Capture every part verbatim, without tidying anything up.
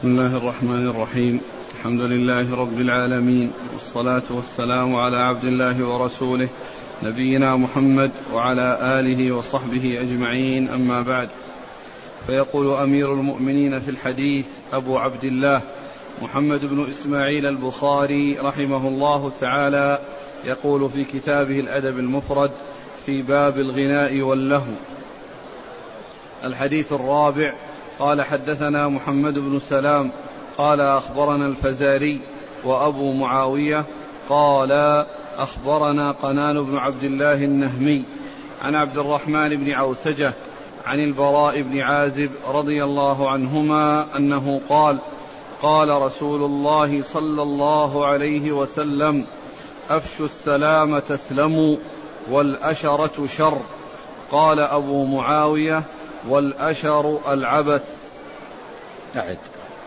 بسم الله الرحمن الرحيم. الحمد لله رب العالمين، والصلاة والسلام على عبد الله ورسوله نبينا محمد وعلى آله وصحبه أجمعين، أما بعد. فيقول أمير المؤمنين في الحديث أبو عبد الله محمد بن إسماعيل البخاري رحمه الله تعالى، يقول في كتابه الأدب المفرد في باب الغناء واللهو: الحديث الرابع. قال: حدثنا محمد بن سلام قال أخبرنا الفزاري وأبو معاوية قال أخبرنا قنان بن عبد الله النهمي عن عبد الرحمن بن عوسجة عن البراء بن عازب رضي الله عنهما أنه قال: قال رسول الله صلى الله عليه وسلم: أفشوا السلام تسلموا والأشرة شر. قال أبو معاوية: والأشر العبث. أعد.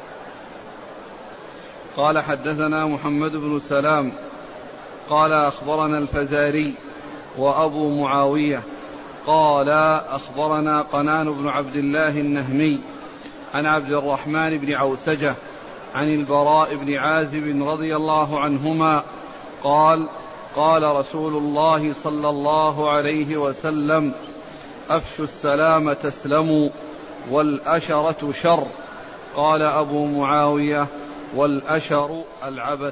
قال: حدثنا محمد بن سلام قال أخبرنا الفزاري وأبو معاوية قال أخبرنا قنان بن عبد الله النهمي عن عبد الرحمن بن عوسجة عن البراء بن عازب رضي الله عنهما قال: قال رسول الله صلى الله عليه وسلم: أفشوا السلام تسلموا والأشرة شر. قال أبو معاوية: والأشر العبث.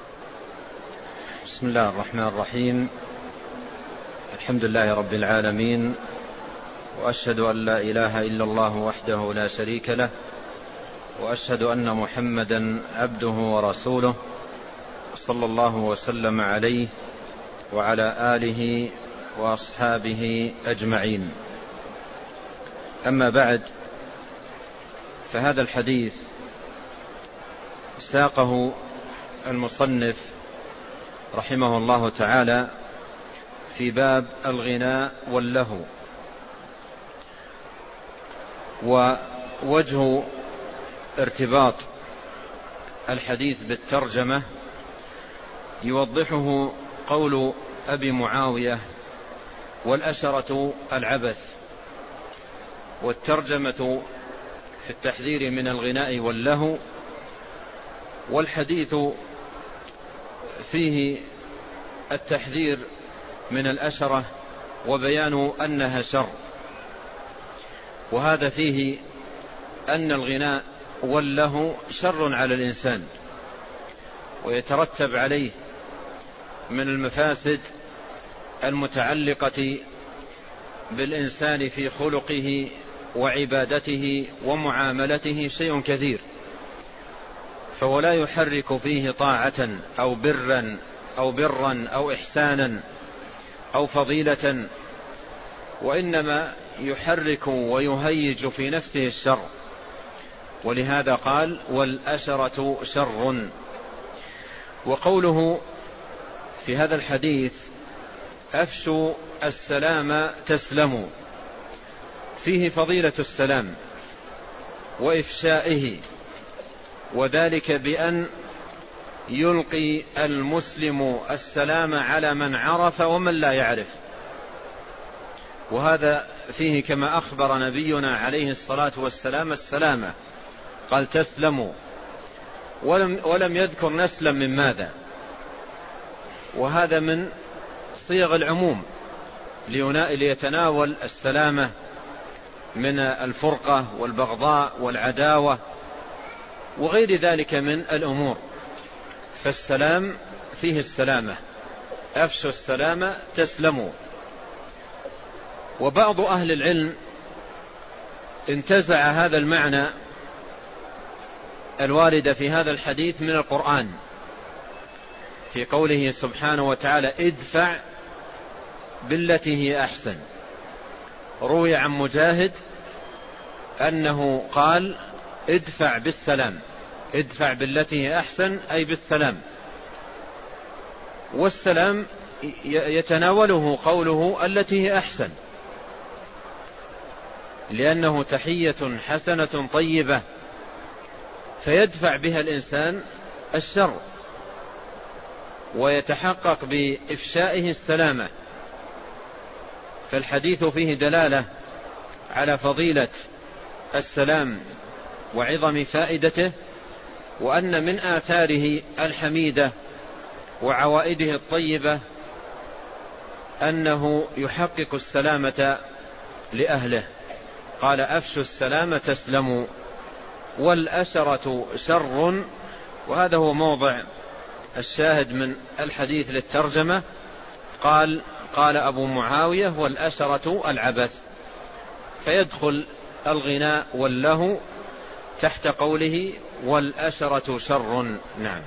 بسم الله الرحمن الرحيم. الحمد لله رب العالمين، وأشهد أن لا إله إلا الله وحده لا شريك له، وأشهد أن محمدا عبده ورسوله، صلى الله وسلم عليه وعلى آله وأصحابه أجمعين. أما بعد، فهذا الحديث ساقه المصنف رحمه الله تعالى في باب الغناء واللهو. ووجه ارتباط الحديث بالترجمة يوضحه قول أبي معاوية: والأشرة العبث. والترجمة في التحذير من الغناء واللهو، والحديث فيه التحذير من الأشرة وبيان أنها شر. وهذا فيه أن الغناء واللهو شر على الإنسان، ويترتب عليه من المفاسد المتعلقة بالإنسان في خلقه وعبادته ومعاملته شيء كثير، فولا يحرك فيه طاعة أو برا أو برا أو إحسانا أو فضيلة، وإنما يحرك ويهيج في نفسه الشر. ولهذا قال: والأشرة شر. وقوله في هذا الحديث: أفشوا السلام تسلموا، فيه فضيلة السلام وإفشائه، وذلك بأن يلقي المسلم السلام على من عرف ومن لا يعرف. وهذا فيه كما أخبر نبينا عليه الصلاة والسلام السلامة، قال: تسلموا، ولم, ولم يذكر نسلم من ماذا. وهذا من صيغ العموم ليتناول السلامة من الفرقة والبغضاء والعداوة وغير ذلك من الأمور. فالسلام فيه السلامة، أفشوا السلام تسلموا. وبعض أهل العلم انتزع هذا المعنى الوارد في هذا الحديث من القرآن، في قوله سبحانه وتعالى: ادفع بالتي هي أحسن. روي عن مجاهد أنه قال: ادفع بالسلام، ادفع بالتي هي أحسن أي بالسلام. والسلام يتناوله قوله التي هي أحسن، لأنه تحية حسنة طيبة فيدفع بها الإنسان الشر ويتحقق بإفشائه السلامة. فالحديث فيه دلالة على فضيلة السلام وعظم فائدته وأن من آثاره الحميدة وعوائده الطيبة أنه يحقق السلامة لأهله. قال أفشوا السلام تسلموا، والأسرة شر، وهذا هو موضع الشاهد من الحديث للترجمة. قال قال أبو معاوية والأسرة العبث، فيدخل الغناء واللهو تحت قوله والأسرة شر. نعم.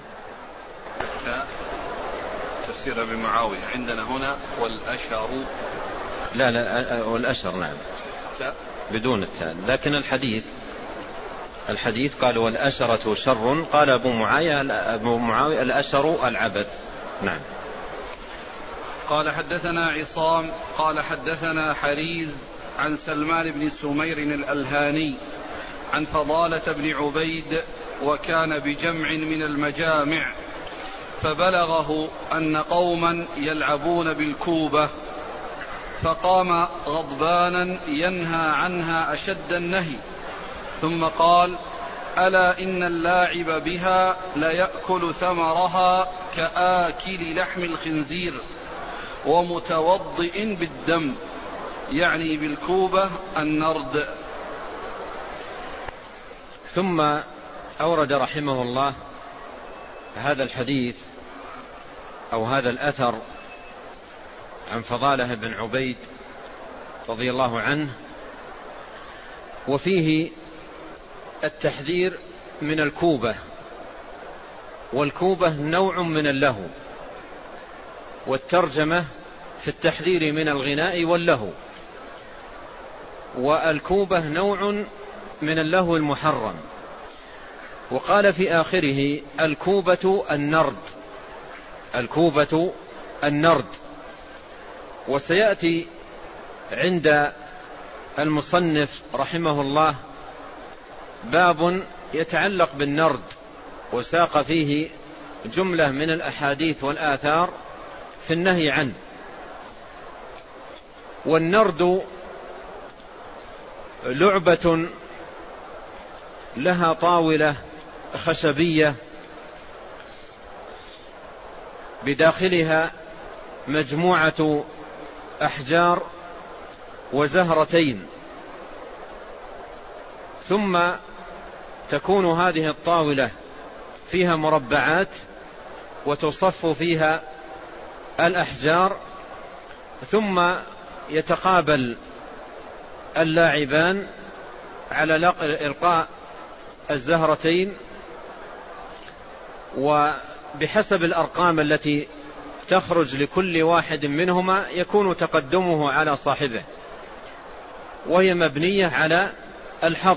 تفسير أبي معاوية عندنا هنا والأشر، لا لا والأشر نعم بدون التاء، لكن الحديث الحديث قال والأشرة شر، قال أبو معاوية أبو معاوية الأشر العبث. نعم. قال حدثنا عصام قال حدثنا حريز عن سلمان بن سمير الألهاني عن فضالة بن عبيد وكان بجمع من المجامع، فبلغه أن قوما يلعبون بالكوبة، فقام غضبانا ينهى عنها أشد النهي، ثم قال ألا إن اللاعب بها ليأكل ثمرها كآكل لحم الخنزير ومتوضئ بالدم، يعني بالكوبة النرد. ثم أورد رحمه الله هذا الحديث أو هذا الأثر عن فضالة بن عبيد رضي الله عنه، وفيه التحذير من الكوبة، والكوبة نوع من اللهو، والترجمة في التحذير من الغناء واللهو، والكوبة نوع من اللهو المحرم. وقال في آخره الكوبة النرد، الكوبة النرد. وسيأتي عند المصنف رحمه الله باب يتعلق بالنرد، وساق فيه جملة من الأحاديث والآثار في النهي عنه. والنرد لعبة لها طاولة خشبية بداخلها مجموعة أحجار وزهرتين، ثم تكون هذه الطاولة فيها مربعات وتصف فيها الأحجار، ثم يتقابل اللاعبان على إلقاء الزهرتين، وبحسب الأرقام التي تخرج لكل واحد منهما يكون تقدمه على صاحبه، وهي مبنية على الحظ،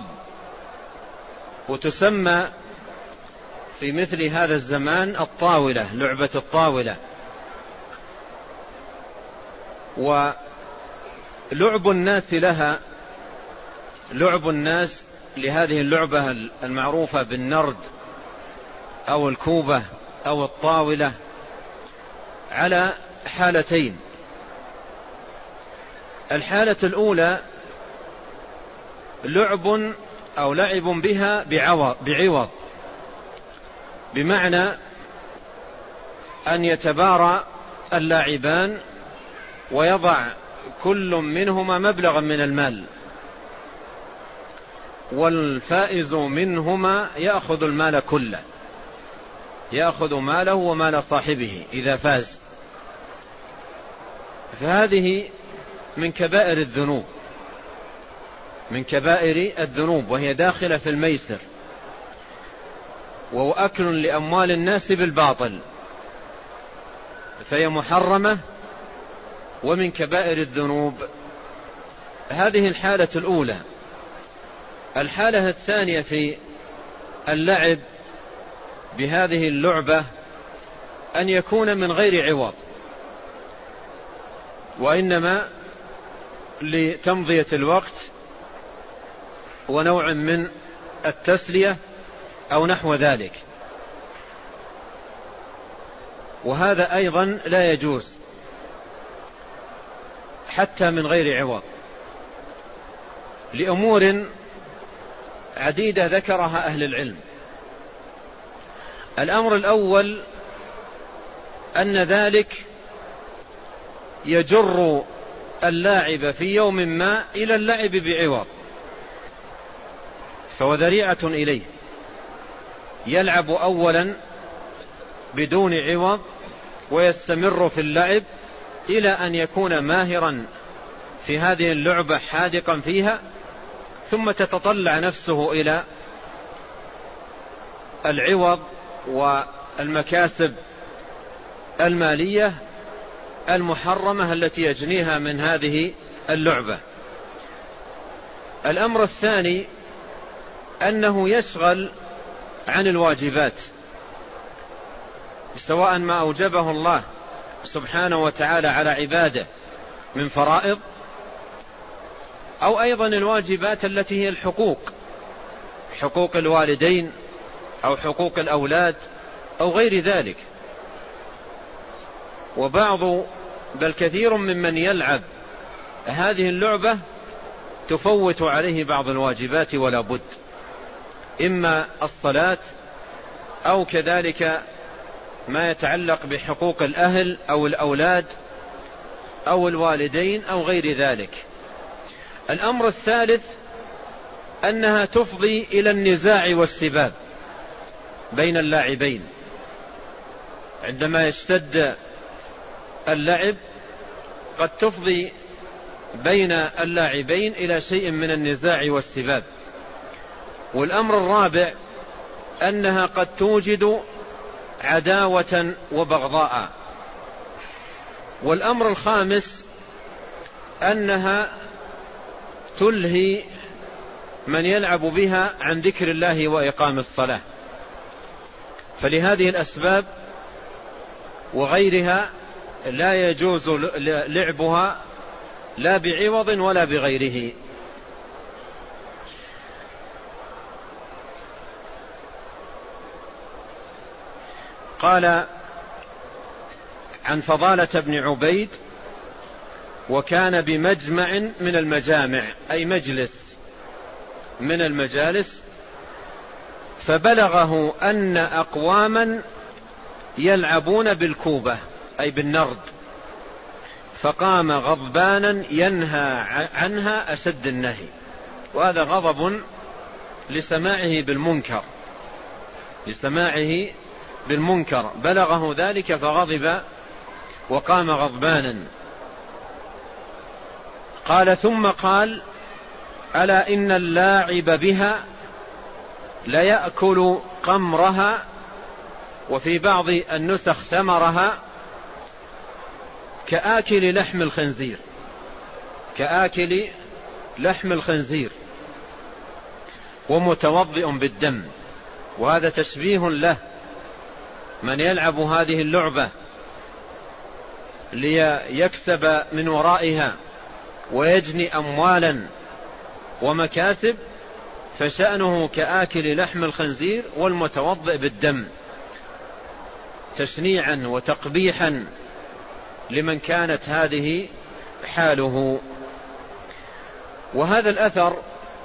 وتسمى في مثل هذا الزمان الطاولة، لعبة الطاولة. ولعب الناس لها، لعب الناس لهذه اللعبة المعروفة بالنرد أو الكوبة أو الطاولة على حالتين. الحالة الأولى لعب أو لعب بها بعوض، بمعنى أن يتبارى اللاعبان ويضع كل منهما مبلغا من المال، والفائز منهما يأخذ المال كله، يأخذ ماله ومال صاحبه إذا فاز. فهذه من كبائر الذنوب، من كبائر الذنوب، وهي داخلة في الميسر، وهو أكل لأموال الناس بالباطل، فهي محرمة ومن كبائر الذنوب. هذه الحالة الأولى. الحالة الثانية في اللعب بهذه اللعبة أن يكون من غير عوض، وإنما لتمضية الوقت ونوع من التسلية أو نحو ذلك، وهذا أيضا لا يجوز حتى من غير عوض، لأمور عديدة ذكرها أهل العلم. الأمر الأول أن ذلك يجر اللاعب في يوم ما إلى اللعب بعوض، فهو ذريعة إليه، يلعب أولا بدون عوض ويستمر في اللعب إلى أن يكون ماهرا في هذه اللعبة حاذقا فيها، ثم تتطلع نفسه إلى العوض والمكاسب المالية المحرمة التي يجنيها من هذه اللعبة. الأمر الثاني أنه يشغل عن الواجبات، سواء ما أوجبه الله سبحانه وتعالى على عباده من فرائض، أو أيضا الواجبات التي هي الحقوق، حقوق الوالدين أو حقوق الأولاد أو غير ذلك. وبعض بل كثير ممن يلعب هذه اللعبة تفوت عليه بعض الواجبات ولا بد، إما الصلاة أو كذلك ما يتعلق بحقوق الأهل أو الأولاد أو الوالدين أو غير ذلك. الأمر الثالث أنها تفضي إلى النزاع والسباب بين اللاعبين، عندما يشتد اللعب قد تفضي بين اللاعبين إلى شيء من النزاع والسباب. والأمر الرابع أنها قد توجد عداوة وبغضاء. والأمر الخامس أنها تلهي من يلعب بها عن ذكر الله وإقام الصلاة. فلهذه الأسباب وغيرها لا يجوز لعبها لا بعوض ولا بغيره. قال عن فضالة بن عبيد: وكان بمجمع من المجامع، أي مجلس من المجالس، فبلغه أن أقواما يلعبون بالكوبة أي بالنرد، فقام غضبانا ينهى عنها أشد النهي. وهذا غضب لسماعه بالمنكر، لسماعه بالمنكر بلغه ذلك فغضب وقام غضبانا. قال ثم قال: ألا إن اللاعب بها ليأكل قمرها، وفي بعض النسخ ثمرها، كآكل لحم الخنزير، كآكل لحم الخنزير، ومتوضئ بالدم. وهذا تشبيه له، من يلعب هذه اللعبة ليكسب من ورائها ويجني أموالا ومكاسب، فشأنه كآكل لحم الخنزير والمتوضئ بالدم، تشنيعا وتقبيحا لمن كانت هذه حاله. وهذا الأثر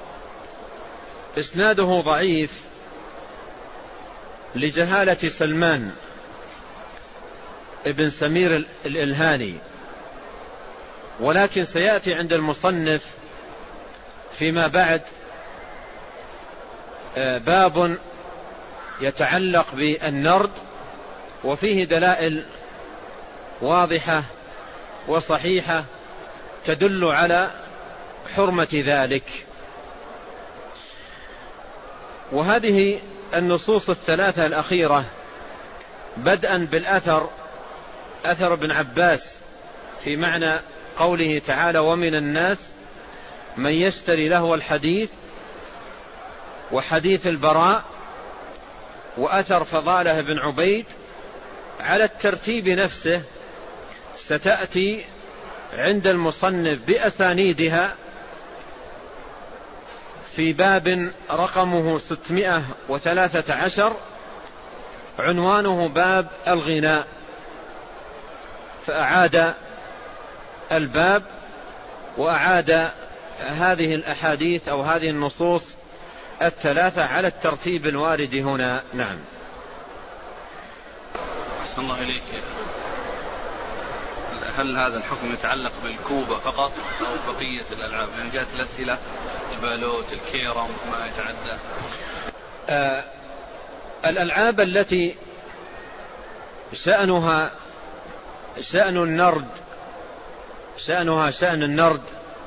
إسناده ضعيف لجهالة سلمان ابن سمير الإلهاني، ولكن سيأتي عند المصنف فيما بعد باب يتعلق بالنرد، وفيه دلائل واضحة وصحيحة تدل على حرمة ذلك. وهذه النصوص الثلاثة الأخيرة بدءا بالأثر، أثر ابن عباس في معنى قوله تعالى: ومن الناس من يشتري لهو الحديث، وحديث البراء، وأثر فضالة بن عبيد، على الترتيب نفسه ستأتي عند المصنف بأسانيدها في باب رقمه ستمائة وثلاثة عشر، عنوانه باب الغناء، فأعاد الباب وأعاد هذه الأحاديث أو هذه النصوص الثلاثة على الترتيب الوارد هنا. نعم. الله إليك، هل هذا الحكم يتعلق بالكوبة فقط أو بقية الألعاب؟ لأن يعني جاءت الأسئلة البالوت الكيرم ما يتعدى. آه الألعاب التي شأنها شأن النرد شأنها شأن النرد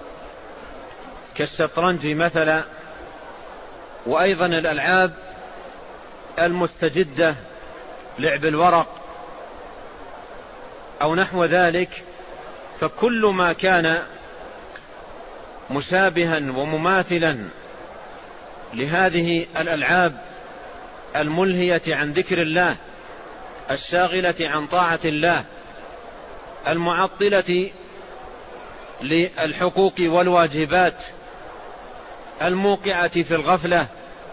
كالشطرنج مثلا، وأيضا الألعاب المستجدة لعب الورق أو نحو ذلك، فكل ما كان مشابها ومماثلا لهذه الألعاب الملهية عن ذكر الله، الشاغلة عن طاعة الله، المعطلة للحقوق والواجبات، الموقعة في الغفلة،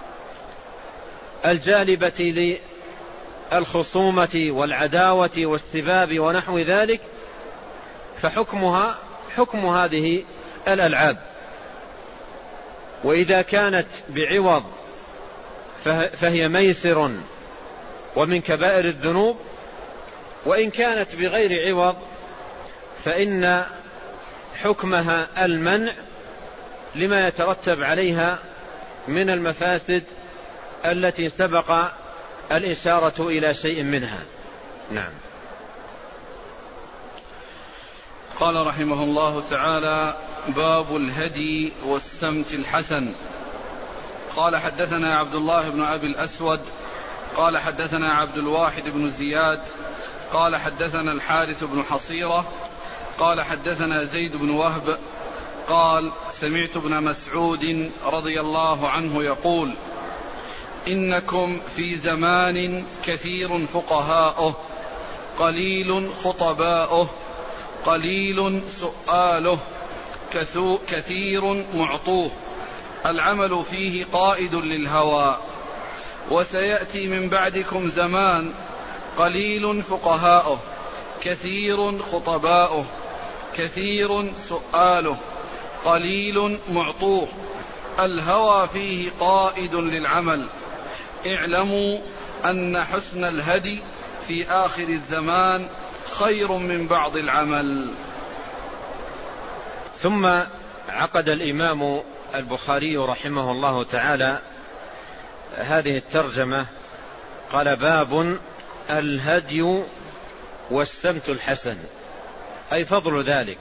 الجالبة للخصومة والعداوة والسباب ونحو ذلك، فحكمها حكم هذه الألعاب. وإذا كانت بعوض فهي ميسر ومن كبائر الذنوب، وإن كانت بغير عوض فإن حكمها المنع لما يترتب عليها من المفاسد التي سبق الإشارة إلى شيء منها. نعم. قال رحمه الله تعالى: باب الهدي والسمت الحسن. قال حدثنا عبد الله بن أبي الأسود قال حدثنا عبد الواحد بن زياد قال حدثنا الحارث بن حصيرة قال حدثنا زيد بن وهب قال: سمعت ابن مسعود رضي الله عنه يقول: إنكم في زمان كثير فقهاؤه قليل خطباؤه قليل سؤاله كثير معطوه، العمل فيه قائد للهوى. وسيأتي من بعدكم زمان قليل فقهاؤه كثير خطباؤه كثير سؤاله قليل معطوه، الهوى فيه قائد للعمل. اعلموا أن حسن الهدي في آخر الزمان خير من بعض العمل. ثم عقد الإمام البخاري رحمه الله تعالى هذه الترجمة، قال: باب الهدي والسمت الحسن، أي فضل ذلك،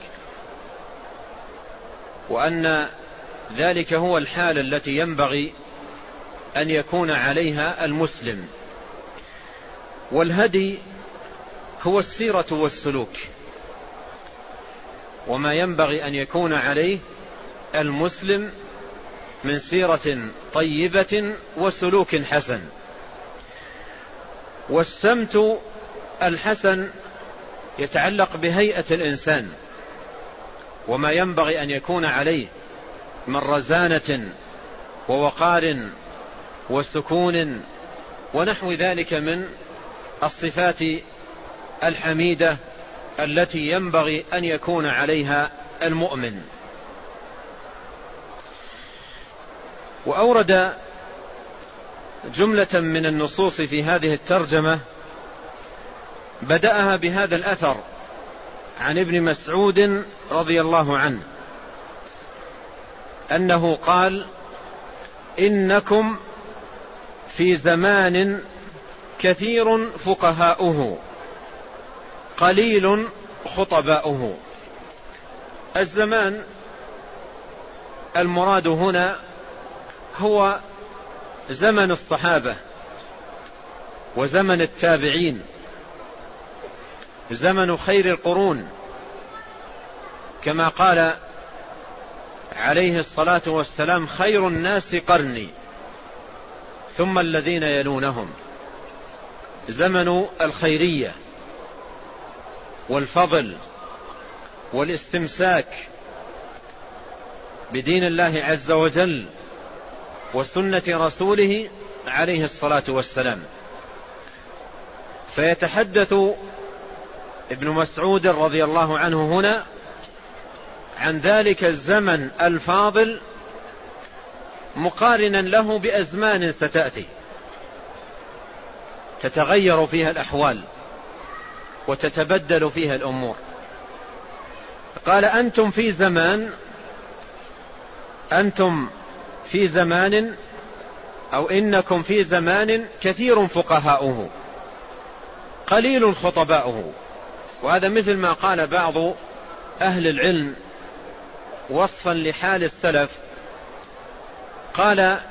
وأن ذلك هو الحال التي ينبغي أن يكون عليها المسلم. والهدي هو السيرة والسلوك، وما ينبغي أن يكون عليه المسلم من سيرة طيبة وسلوك حسن. والسمت الحسن يتعلق بهيئة الإنسان وما ينبغي أن يكون عليه من رزانة ووقار وسكون ونحو ذلك من الصفات الحميدة التي ينبغي أن يكون عليها المؤمن. وأورد جملة من النصوص في هذه الترجمة، بدأها بهذا الأثر عن ابن مسعود رضي الله عنه أنه قال: إنكم في زمان كثير فقهاؤه قليل خطباؤه. الزمان المراد هنا هو زمن الصحابة وزمن التابعين، زمن خير القرون، كما قال عليه الصلاة والسلام: خير الناس قرني ثم الذين يلونهم. زمن الخيرية والفضل والاستمساك بدين الله عز وجل وسنة رسوله عليه الصلاة والسلام. فيتحدث ابن مسعود رضي الله عنه هنا عن ذلك الزمن الفاضل مقارنا له بأزمان ستأتي تتغير فيها الأحوال وتتبدل فيها الأمور. قال أنتم في زمان أنتم في زمان أو إنكم في زمان كثير فقهاؤه قليل خطباؤه. وهذا مثل ما قال بعض أهل العلم وصفا لحال السلف، قال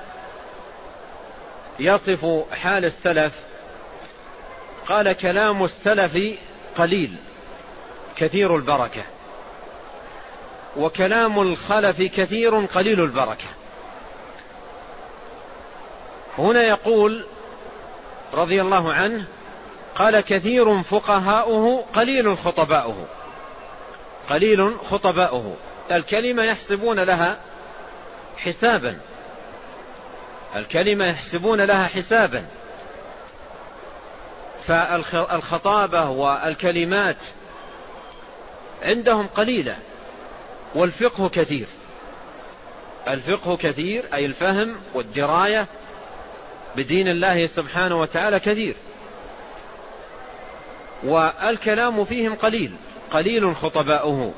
يصف حال السلف، قال كلام السلف قليل كثير البركة، وكلام الخلف كثير قليل البركة. هنا يقول رضي الله عنه قال كثير فقهاؤه قليل خطباؤه، قليل خطباؤه، الكلمة يحسبون لها حسابا، الكلمة يحسبون لها حسابا، فالخطابة والكلمات عندهم قليلة، والفقه كثير. الفقه كثير أي الفهم والدراية بدين الله سبحانه وتعالى كثير، والكلام فيهم قليل، قليل خطباؤه،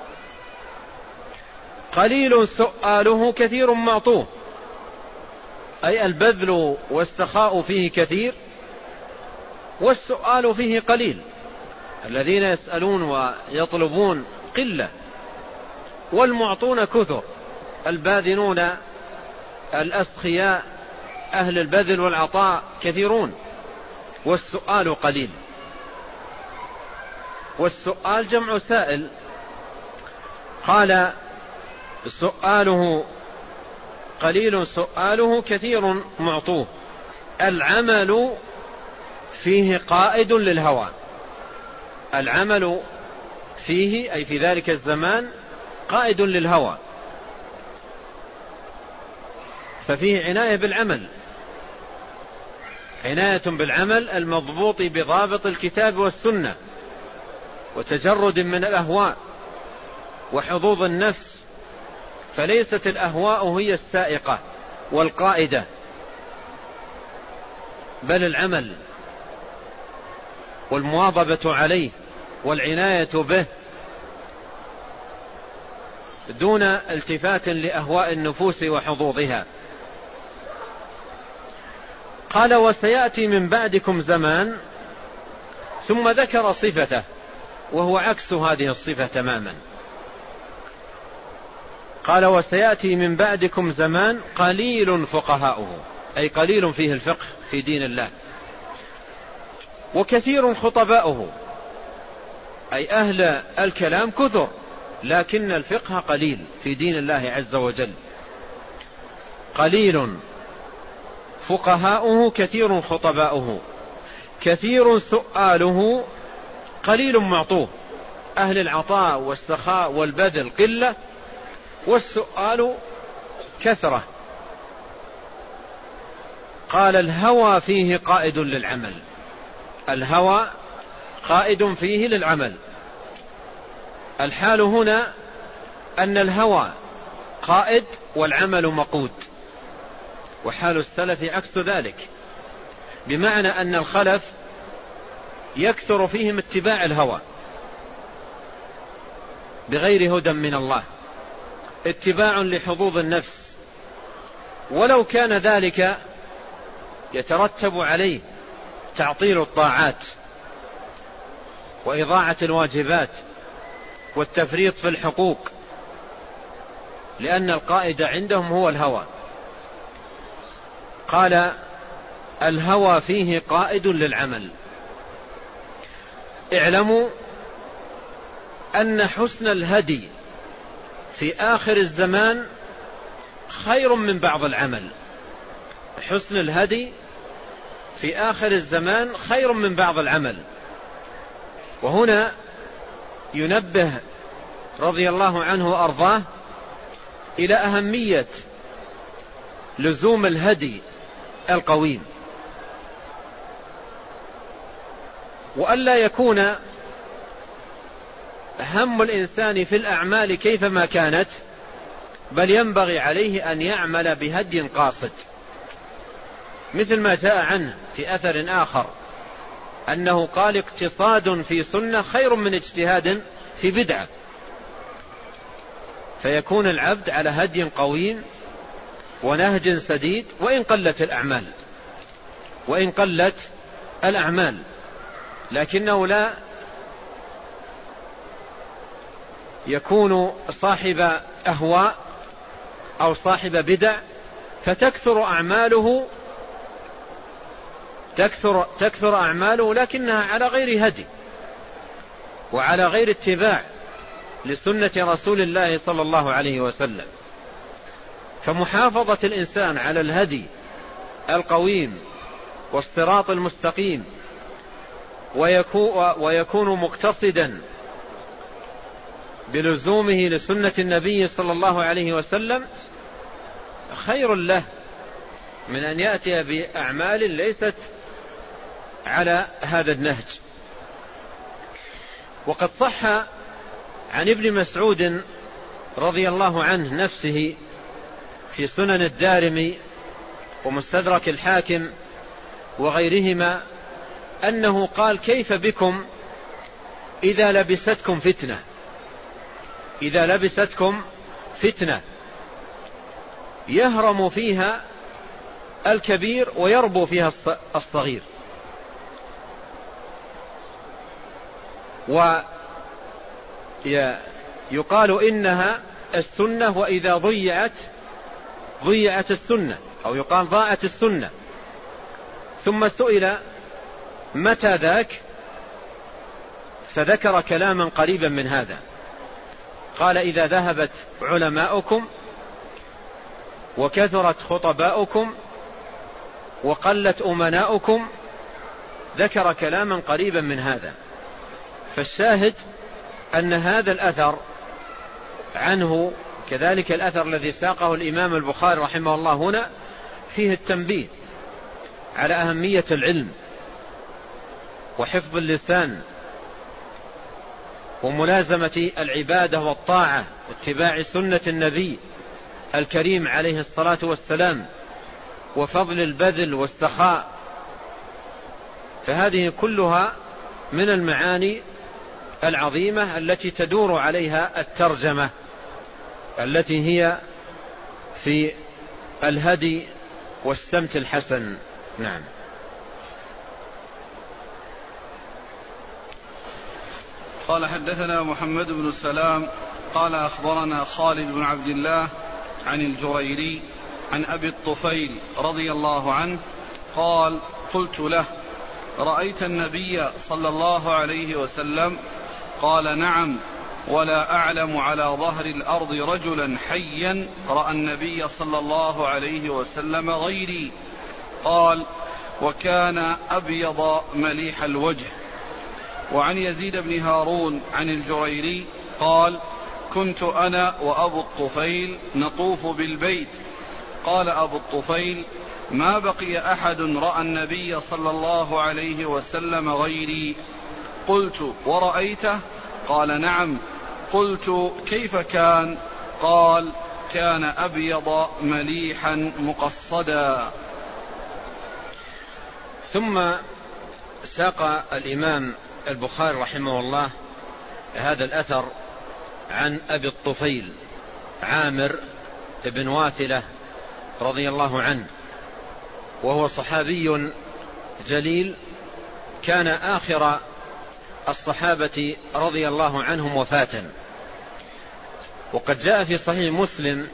قليل سؤاله كثير معطوه، أي البذل والسخاء فيه كثير والسؤال فيه قليل. الذين يسألون ويطلبون قلة، والمعطون كثر، الباذنون الأسخياء أهل البذل والعطاء كثيرون، والسؤال قليل. والسؤال جمع سائل، قال سؤاله قليل سؤاله كثير معطوه. العمل فيه قائد للهوى، العمل فيه أي في ذلك الزمان قائد للهوى، ففيه عناية بالعمل، عناية بالعمل المضبوط بضابط الكتاب والسنة، وتجرد من الأهواء وحظوظ النفس، فليست الأهواء هي السائقة والقائدة، بل العمل والمواظبة عليه والعناية به دون التفات لأهواء النفوس وحظوظها. قال وسيأتي من بعدكم زمان، ثم ذكر صفته وهو عكس هذه الصفة تماما. قال وسيأتي من بعدكم زمان قليل فقهاؤه، أي قليل فيه الفقه في دين الله، وكثير خطباؤه، أي أهل الكلام كثر لكن الفقه قليل في دين الله عز وجل. قليل فقهاؤه كثير خطباؤه، كثير سؤاله قليل معطوه، أهل العطاء والسخاء والبذل قلة، والسؤال كثرة. قال الهوى فيه قائد للعمل، الهوى قائد فيه للعمل. الحال هنا أن الهوى قائد والعمل مقود، وحال السلف عكس ذلك، بمعنى أن الخلف يكثر فيهم اتباع الهوى بغير هدى من الله، اتباع لحظوظ النفس، ولو كان ذلك يترتب عليه تعطيل الطاعات وإضاعة الواجبات والتفريط في الحقوق، لأن القائد عندهم هو الهوى. قال الهوى فيه قائد للعمل. اعلموا أن حسن الهدي في آخر الزمان خير من بعض العمل، حسن الهدي في آخر الزمان خير من بعض العمل. وهنا ينبه رضي الله عنه وأرضاه إلى أهمية لزوم الهدي القويم، وألا يكون هم الإنسان في الأعمال كيفما كانت، بل ينبغي عليه أن يعمل بهدي قاصد، مثل ما جاء عنه في أثر آخر أنه قال اقتصاد في سنة خير من اجتهاد في بدعة، فيكون العبد على هدي قويم ونهج سديد وإن قلت الأعمال وإن قلت الأعمال لكنه لا يكون صاحب أهواء أو صاحب بدع فتكثر أعماله تكثر, تكثر أعماله لكنها على غير هدي وعلى غير اتباع لسنة رسول الله صلى الله عليه وسلم. فمحافظة الإنسان على الهدي القويم والصراط المستقيم ويكون مقتصدا بلزومه لسنة النبي صلى الله عليه وسلم خير له من أن يأتي بأعمال ليست على هذا النهج. وقد صح عن ابن مسعود رضي الله عنه نفسه في سنن الدارمي ومستدرك الحاكم وغيرهما أنه قال كيف بكم إذا لبستكم فتنة إذا لبستكم فتنة يهرم فيها الكبير ويربو فيها الصغير. ويقال إنها السنة وإذا ضيعت ضيعت السنة أو يقال ضاعت السنة. ثم سئل متى ذاك فذكر كلاما قريبا من هذا، قال إذا ذهبت علماؤكم وكثرت خطباؤكم وقلت أمناؤكم، ذكر كلاما قريبا من هذا. فالشاهد أن هذا الأثر عنه كذلك الأثر الذي ساقه الإمام البخاري رحمه الله هنا فيه التنبيه على أهمية العلم وحفظ اللسان وملازمة العبادة والطاعة واتباع سنة النبي الكريم عليه الصلاة والسلام وفضل البذل والسخاء. فهذه كلها من المعاني العظيمة التي تدور عليها الترجمة التي هي في الهدي والسمت الحسن. نعم. قال حدثنا محمد بن السلام قال أخبرنا خالد بن عبد الله عن الجريري عن أبي الطفيل رضي الله عنه قال قلت له رأيت النبي صلى الله عليه وسلم؟ قال نعم، ولا أعلم على ظهر الأرض رجلا حيا رأى النبي صلى الله عليه وسلم غيري. قال وكان أبيض مليح الوجه. وعن يزيد بن هارون عن الجريري قال كنت أنا وأبو الطفيل نطوف بالبيت. قال أبو الطفيل ما بقي أحد رأى النبي صلى الله عليه وسلم غيري. قلت ورأيته؟ قال نعم. قلت كيف كان؟ قال كان أبيض مليحا مقصدا. ثم ساق الإمام البخاري رحمه الله هذا الأثر عن أبي الطفيل عامر بن واثلة رضي الله عنه، وهو صحابي جليل كان آخر الصحابة رضي الله عنهم وفاة. وقد جاء في صحيح مسلم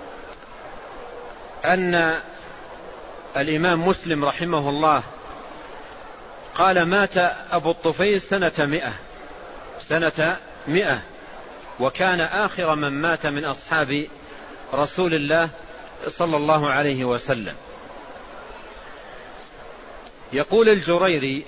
أن الإمام مسلم رحمه الله قال مات أبو الطفيل سنة مئة سنة مئة وكان آخر من مات من أصحاب رسول الله صلى الله عليه وسلم. يقول الجريري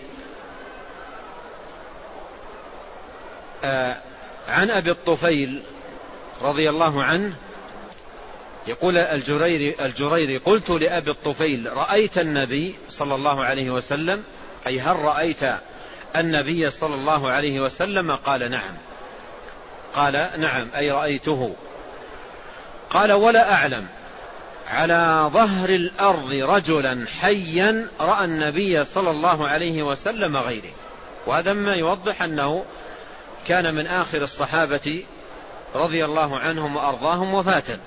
آه عن أبي الطفيل رضي الله عنه، يقول الجريري, الجريري قلت لأبي الطفيل رأيت النبي صلى الله عليه وسلم، أي هل رأيت النبي صلى الله عليه وسلم؟ قال نعم. قال نعم أي رأيته. قال ولا أعلم على ظهر الأرض رجلا حيا رأى النبي صلى الله عليه وسلم غيره. وهذا ما يوضح أنه كان من آخر الصحابة رضي الله عنهم وأرضاهم وفاة.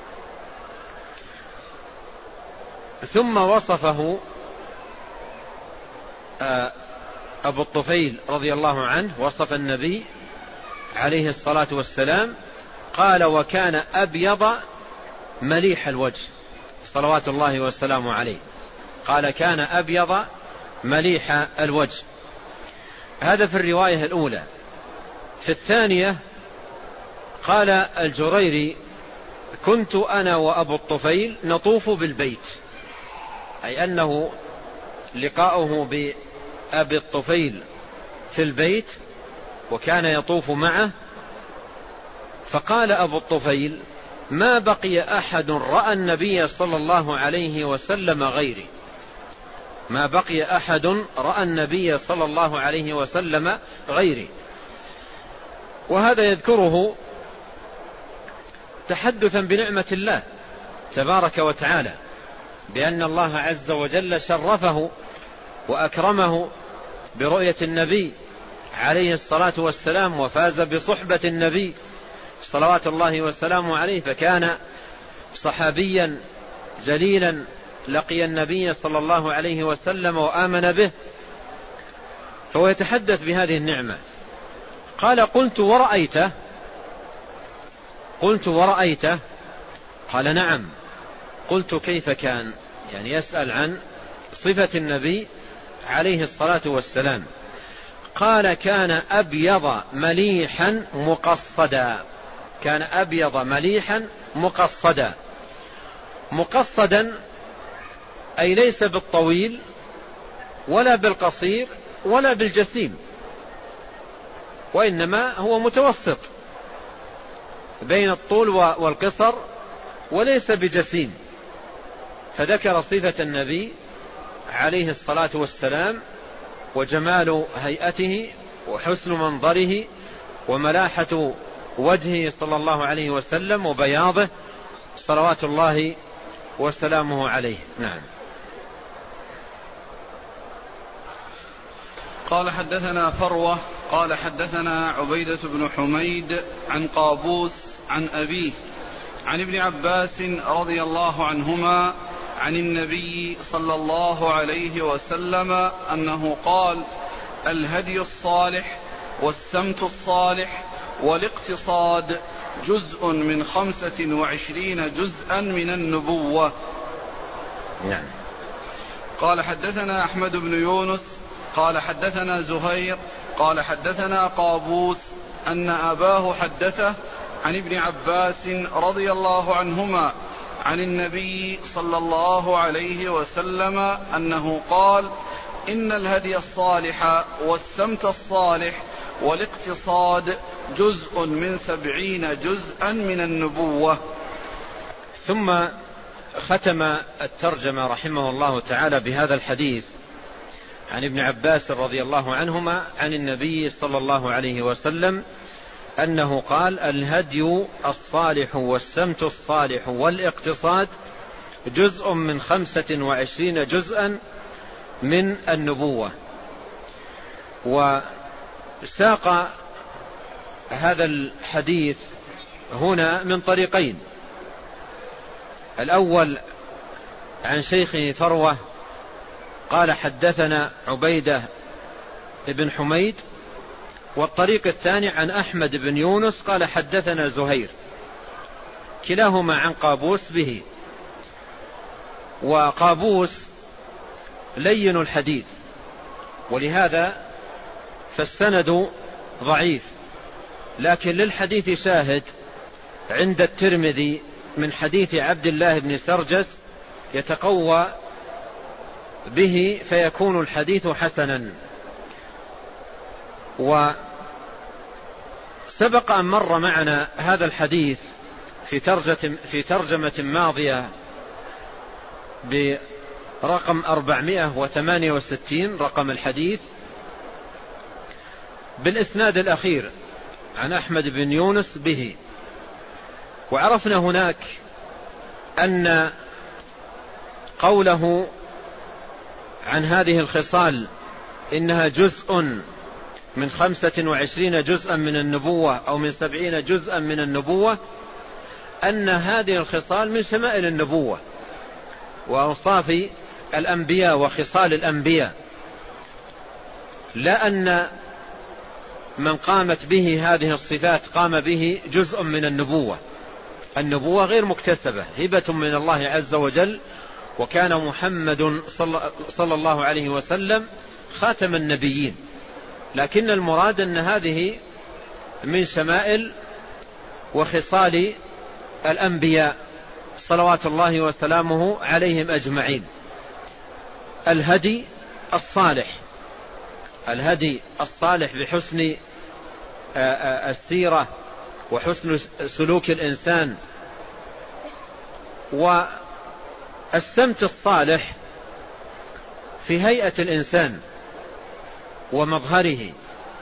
ثم وصفه أبو الطفيل رضي الله عنه، وصف النبي عليه الصلاة والسلام قال: وكان أبيض مليح الوجه صلوات الله والسلام عليه. قال: كان أبيض مليح الوجه. هذا في الرواية الأولى. في الثانية قال الجريري: كنت أنا وأبو الطفيل نطوف بالبيت، أي أنه لقاؤه بأبي الطفيل في البيت وكان يطوف معه. فقال أبو الطفيل: ما بقي أحد رأى النبي صلى الله عليه وسلم غيري، ما بقي أحد رأى النبي صلى الله عليه وسلم غيري. وهذا يذكره تحدثا بنعمة الله تبارك وتعالى، بأن الله عز وجل شرفه وأكرمه برؤية النبي عليه الصلاة والسلام، وفاز بصحبة النبي صلوات الله والسلام عليه، فكان صحابيا جليلا لقي النبي صلى الله عليه وسلم وآمن به، فهو يتحدث بهذه النعمة. قال: قلت ورأيته؟ قلت ورأيته؟ قال: نعم. قلت: كيف كان؟ يعني يسأل عن صفة النبي عليه الصلاة والسلام. قال: كان أبيض مليحا مقصدا. كان أبيض مليحا مقصدا. مقصدا أي ليس بالطويل ولا بالقصير ولا بالجسيم، وإنما هو متوسط بين الطول والقصر، وليس بجسيم. فذكر صفة النبي عليه الصلاة والسلام وجمال هيئته وحسن منظره وملاحة وجهه صلى الله عليه وسلم وبياضه صلوات الله وسلامه عليه. نعم. قال: حدثنا فروة قال حدثنا عبيدة بن حميد عن قابوس عن أبيه عن ابن عباس رضي الله عنهما عن النبي صلى الله عليه وسلم أنه قال: الهدي الصالح والسمت الصالح والاقتصاد جزء من خمسة وعشرين جزءا من النبوة. نعم. قال: حدثنا أحمد بن يونس قال حدثنا زهير قال حدثنا قابوس أن أباه حدثه عن ابن عباس رضي الله عنهما عن النبي صلى الله عليه وسلم أنه قال: إن الهدي الصالح والسمت الصالح والاقتصاد جزء من سبعين جزءا من النبوة. ثم ختم الترجمة رحمه الله تعالى بهذا الحديث عن ابن عباس رضي الله عنهما عن النبي صلى الله عليه وسلم أنه قال: الهدي الصالح والسمت الصالح والاقتصاد جزء من خمسة وعشرين جزءا من النبوة. وساق هذا الحديث هنا من طريقين: الأول عن شيخه فروة قال حدثنا عبيدة بن حميد، والطريق الثاني عن أحمد بن يونس قال حدثنا زهير، كلاهما عن قابوس به. وقابوس لين الحديث، ولهذا فالسند ضعيف، لكن للحديث شاهد عند الترمذي من حديث عبد الله بن سرجس يتقوى به فيكون الحديث حسنا. وسبق أن مر معنا هذا الحديث في ترجمة, في ترجمة ماضية برقم أربعمائة وثمانية وستين رقم الحديث بالإسناد الأخير عن أحمد بن يونس به. وعرفنا هناك أن قوله عن هذه الخصال إنها جزء من خمسة وعشرين جزءا من النبوة أو من سبعين جزءا من النبوة، أن هذه الخصال من شمائل النبوة وأوصاف الأنبياء وخصال الأنبياء، لا أن من قامت به هذه الصفات قام به جزء من النبوة. النبوة غير مكتسبة، هبة من الله عز وجل، وكان محمد صلى الله عليه وسلم خاتم النبيين، لكن المراد أن هذه من شمائل وخصال الأنبياء صلوات الله وسلامه عليهم أجمعين. الهدي الصالح، الهدي الصالح بحسن السيرة وحسن سلوك الإنسان، والسمت الصالح في هيئة الإنسان ومظهره.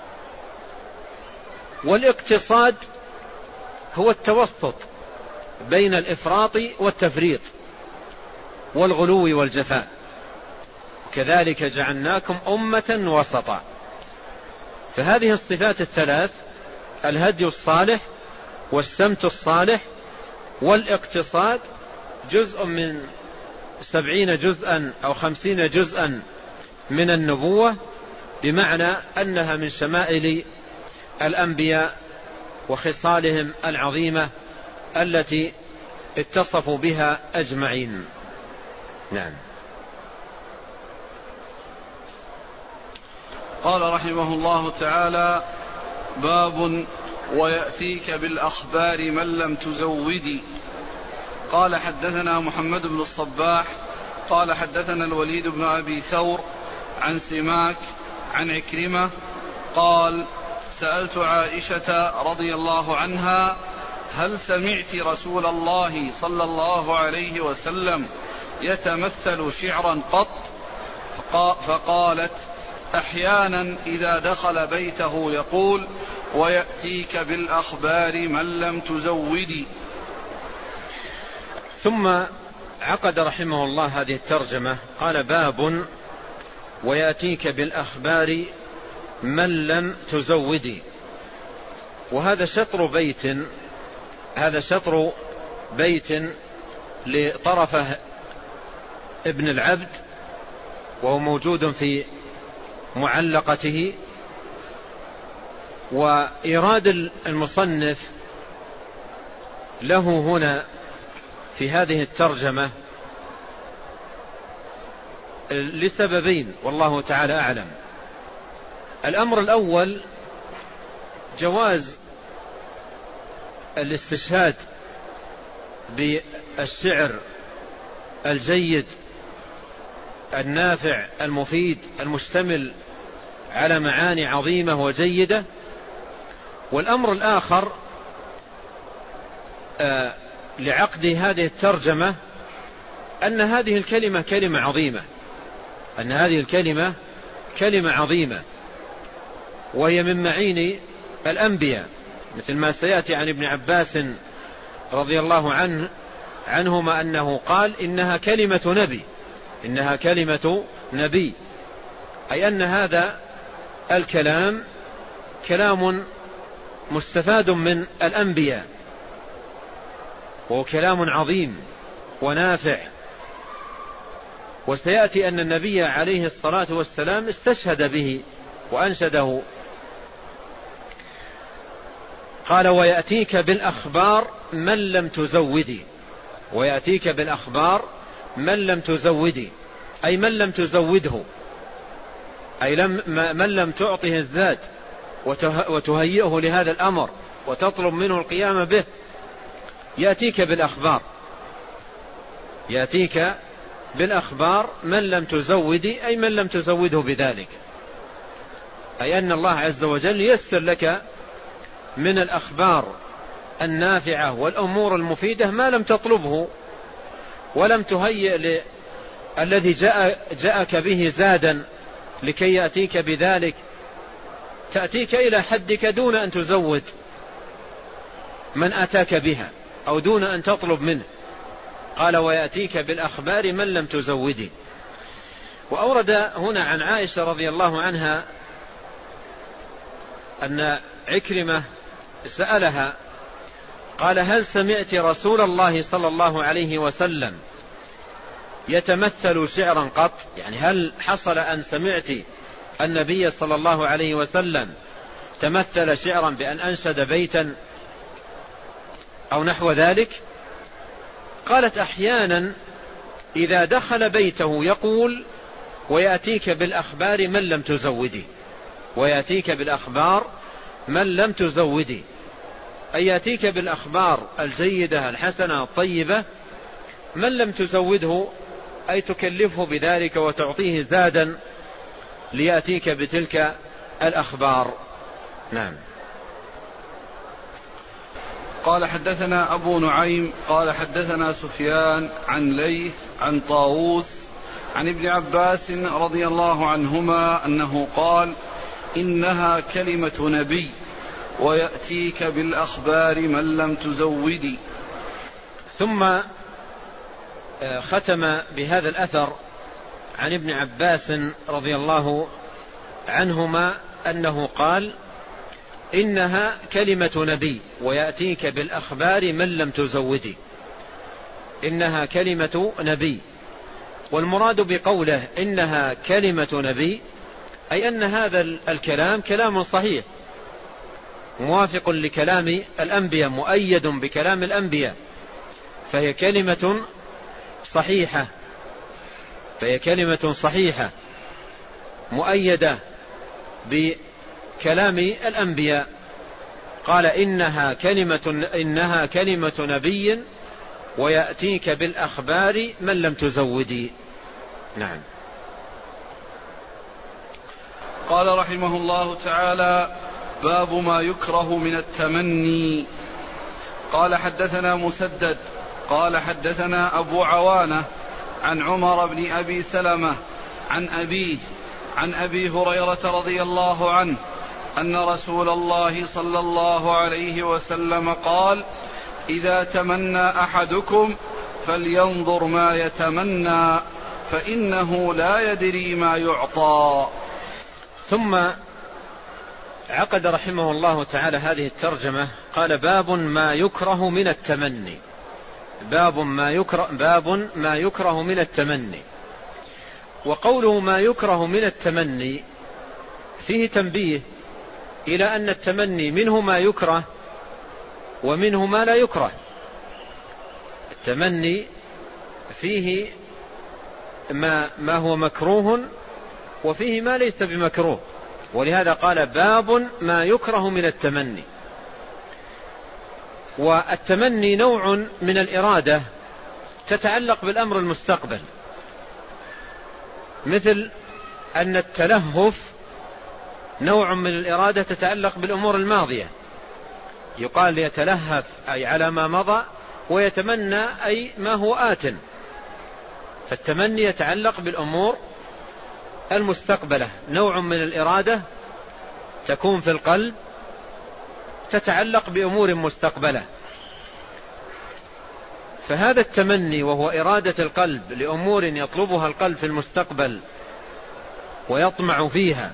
والاقتصاد هو التوسط بين الإفراط والتفريط والغلو والجفاء، كذلك جعلناكم أمة وسطا. فهذه الصفات الثلاث، الهدي الصالح والسمت الصالح والاقتصاد، جزء من سبعين جزءا أو خمسين جزءا من النبوة، بمعنى أنها من شمائل الأنبياء وخصالهم العظيمة التي اتصفوا بها أجمعين. نعم. قال رحمه الله تعالى: باب ويأتيك بالأخبار من لم تزودي. قال حدثنا محمد بن الصباح قال حدثنا الوليد بن أبي ثور عن سماك عن عكرمة قال: سألت عائشة رضي الله عنها: هل سمعت رسول الله صلى الله عليه وسلم يتمثل شعرا قط؟ فقالت: أحيانا إذا دخل بيته يقول: ويأتيك بالأخبار من لم تزودي. ثم عقد رحمه الله هذه الترجمة، قال: باب ويأتيك بالأخبار من لم تزودي. وهذا شطر بيت، هذا شطر بيت لطرفه ابن العبد، وهو موجود في معلقته. وإيراد المصنف له هنا في هذه الترجمة لسببين والله تعالى أعلم. الأمر الأول جواز الاستشهاد بالشعر الجيد النافع المفيد المشتمل على معاني عظيمة وجيدة. والأمر الآخر آه لعقد هذه الترجمة أن هذه الكلمة كلمة عظيمة، أن هذه الكلمة كلمة عظيمة، وهي من معين الأنبياء، مثل ما سيأتي عن ابن عباس رضي الله عنه عنهما أنه قال: إنها كلمة نبي، إنها كلمة نبي، أي أن هذا الكلام كلام مستفاد من الأنبياء، وهو كلام عظيم ونافع. وسيأتي أن النبي عليه الصلاة والسلام استشهد به وأنشده. قال: ويأتيك بالأخبار من لم تزودي. ويأتيك بالأخبار من لم تزودي، أي من لم تزوده، أي لم من لم تعطه الزاد وتهيئه لهذا الأمر وتطلب منه القيام به. يأتيك بالأخبار، يأتيك بالأخبار من لم تزودي، أي من لم تزوده بذلك، أي أن الله عز وجل يسر لك من الأخبار النافعة والأمور المفيدة ما لم تطلبه ولم تهيئ الذي جاء جاءك به زادا لكي يأتيك بذلك، تأتيك إلى حدك دون أن تزود من أتاك بها أو دون أن تطلب منه. قال ويأتيك بالأخبار من لم تزودي. وأورد هنا عن عائشة رضي الله عنها أن عكرمة سألها قال هل سمعت رسول الله صلى الله عليه وسلم يتمثل شعرا قط؟ يعني هل حصل أن سمعت النبي صلى الله عليه وسلم تمثل شعرا بأن أنشد بيتا أو نحو ذلك؟ قالت أحيانا إذا دخل بيته يقول ويأتيك بالأخبار من لم تزودي، ويأتيك بالأخبار من لم تزودي، أي يأتيك بالأخبار الجيدة الحسنة الطيبة من لم تزوده، أي تكلفه بذلك وتعطيه زادا ليأتيك بتلك الأخبار. نعم. قال حدثنا أبو نعيم قال حدثنا سفيان عن ليث عن طاووس عن ابن عباس رضي الله عنهما أنه قال إنها كلمة نبي ويأتيك بالأخبار من لم تزودي. ثم ختم بهذا الأثر عن ابن عباس رضي الله عنهما أنه قال إنها كلمة نبي ويأتيك بالأخبار من لم تزودي. إنها كلمة نبي، والمراد بقوله إنها كلمة نبي أي أن هذا الكلام كلام صحيح موافق لكلام الأنبياء مؤيد بكلام الأنبياء، فهي كلمة صحيحة فهي كلمة صحيحة مؤيدة بكلام الأنبياء. قال إنها كلمة إنها كلمة نبي ويأتيك بالأخبار من لم تزودي. نعم. قال رحمه الله تعالى باب ما يكره من التمني. قال حدثنا مسدد قال حدثنا أبو عوانة عن عمر بن أبي سلمة عن أبيه عن أبي هريرة رضي الله عنه أن رسول الله صلى الله عليه وسلم قال إذا تمنى أحدكم فلينظر ما يتمنى فإنه لا يدري ما يعطى. ثم عقد رحمه الله تعالى هذه الترجمة قال باب ما يكره من التمني. باب ما يكره, باب ما يكره من التمني. وقوله ما يكره من التمني فيه تنبيه إلى أن التمني منه ما يكره ومنه ما لا يكره. التمني فيه ما, ما هو مكروه وفيه ما ليس بمكروه، ولهذا قال باب ما يكره من التمني. والتمني نوع من الإرادة تتعلق بالأمر المستقبل، مثل أن التلهف نوع من الإرادة تتعلق بالأمور الماضية، يقال يتلهف أي على ما مضى، ويتمنى أي ما هو آت. فالتمني يتعلق بالأمور المستقبلة، نوع من الإرادة تكون في القلب تتعلق بأمور مستقبلة. فهذا التمني وهو إرادة القلب لأمور يطلبها القلب في المستقبل ويطمع فيها،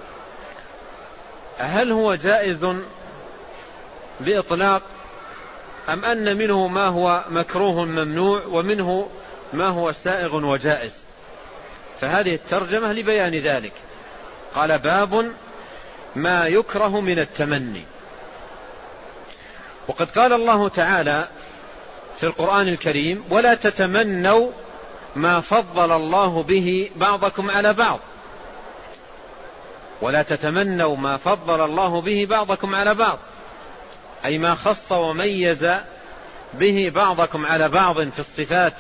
هل هو جائز بإطلاق أم أن منه ما هو مكروه ممنوع ومنه ما هو سائغ وجائز؟ فهذه الترجمة لبيان ذلك. قال باب ما يكره من التمني. وقد قال الله تعالى في القرآن الكريم ولا تتمنوا ما فضل الله به بعضكم على بعض. ولا تتمنوا ما فضل الله به بعضكم على بعض، أي ما خص وميز به بعضكم على بعض في الصفات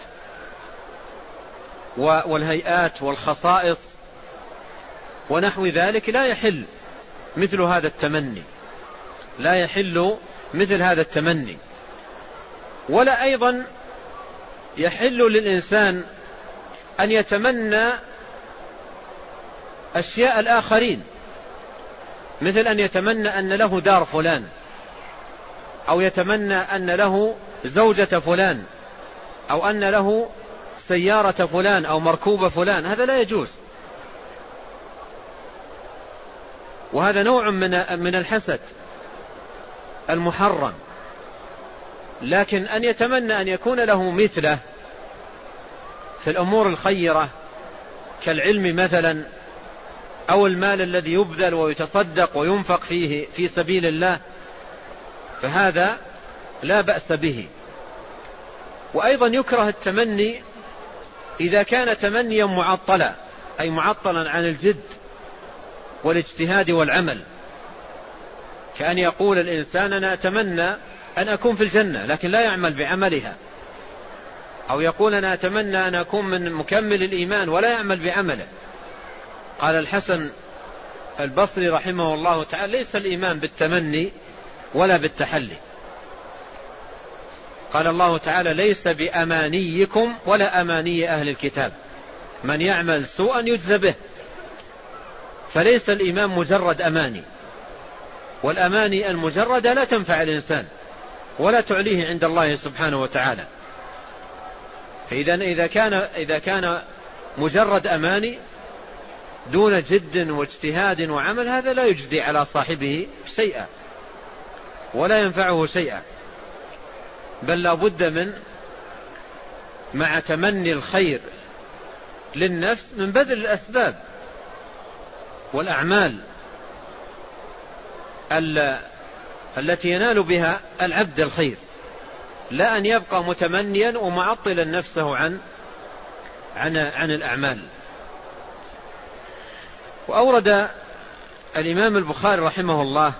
والهيئات والخصائص ونحو ذلك. لا يحل مثل هذا التمني، لا يحل مثل هذا التمني. ولا أيضا يحل للإنسان أن يتمنى أشياء الآخرين، مثل أن يتمنى أن له دار فلان، أو يتمنى أن له زوجة فلان، أو أن له سيارة فلان أو مركوب فلان، هذا لا يجوز، وهذا نوع من من الحسد المحرم. لكن أن يتمنى أن يكون له مثله في الأمور الخيرة كالعلم مثلا، أو المال الذي يبذل ويتصدق وينفق فيه في سبيل الله، فهذا لا بأس به. وأيضا يكره التمني إذا كان تمنيا معطلا، أي معطلا عن الجد والاجتهاد والعمل، كأن يقول الإنسان أنا أتمنى أن أكون في الجنة لكن لا يعمل بعملها، أو يقول أنا أتمنى أن أكون من مكمل الإيمان ولا يعمل بعمله. قال الحسن البصري رحمه الله تعالى: ليس الإيمان بالتمني ولا بالتحلي. قال الله تعالى: ليس بأمانيكم ولا أماني أهل الكتاب، من يعمل سوءا يجزى به. فليس الإيمان مجرد أماني، والأماني المجردة لا تنفع الإنسان ولا تعليه عند الله سبحانه وتعالى. فإذا إذا كان إذا كان مجرد أماني دون جد واجتهاد وعمل، هذا لا يجدي على صاحبه شيئا ولا ينفعه شيئا، بل لا بد من مع تمني الخير للنفس من بذل الأسباب والأعمال التي ينال بها العبد الخير، لا أن يبقى متمنيا ومعطلا نفسه عن عن عن الأعمال. وأورد الإمام البخاري رحمه الله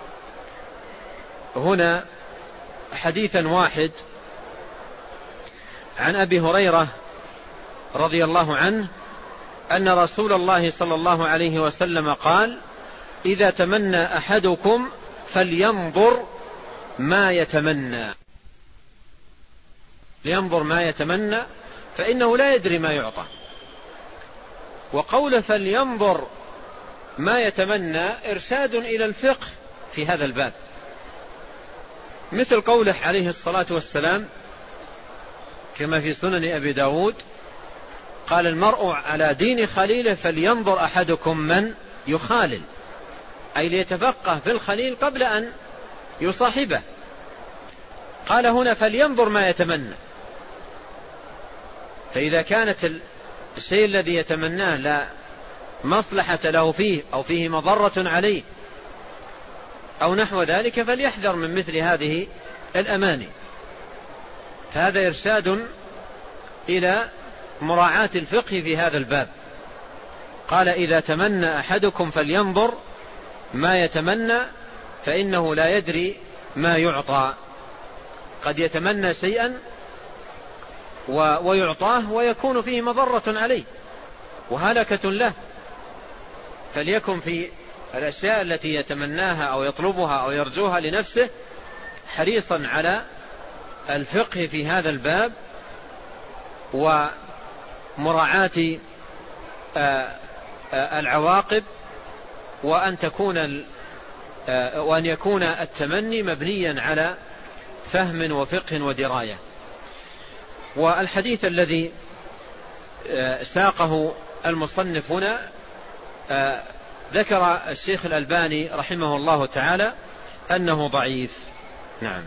هنا حديثا واحد عن أبي هريرة رضي الله عنه أن رسول الله صلى الله عليه وسلم قال: إذا تمنى أحدكم فلينظر ما يتمنى، لينظر ما يتمنى فإنه لا يدري ما يعطى. وقول فلينظر ما يتمنى إرشاد إلى الفقه في هذا الباب، مثل قوله عليه الصلاة والسلام كما في سنن أبي داود: قال المرء على دين خليله فلينظر أحدكم من يخالل، أي ليتفقه في الخليل قبل أن يصاحبه. قال هنا فلينظر ما يتمنى، فإذا كانت الشيء الذي يتمناه لا مصلحة له فيه أو فيه مضرة عليه أو نحو ذلك فليحذر من مثل هذه الأماني. هذا إرشاد إلى مراعاة الفقه في هذا الباب. قال إذا تمنى أحدكم فلينظر ما يتمنى فإنه لا يدري ما يعطى، قد يتمنى شيئا ويعطاه ويكون فيه مضرة عليه وهلكة له، فليكن في الأشياء التي يتمناها أو يطلبها أو يرجوها لنفسه حريصا على الفقه في هذا الباب ومراعاة العواقب، وأن تكون وأن يكون التمني مبنيا على فهم وفقه ودراية. والحديث الذي ساقه المصنف هنا ذكر الشيخ الألباني رحمه الله تعالى أنه ضعيف. نعم.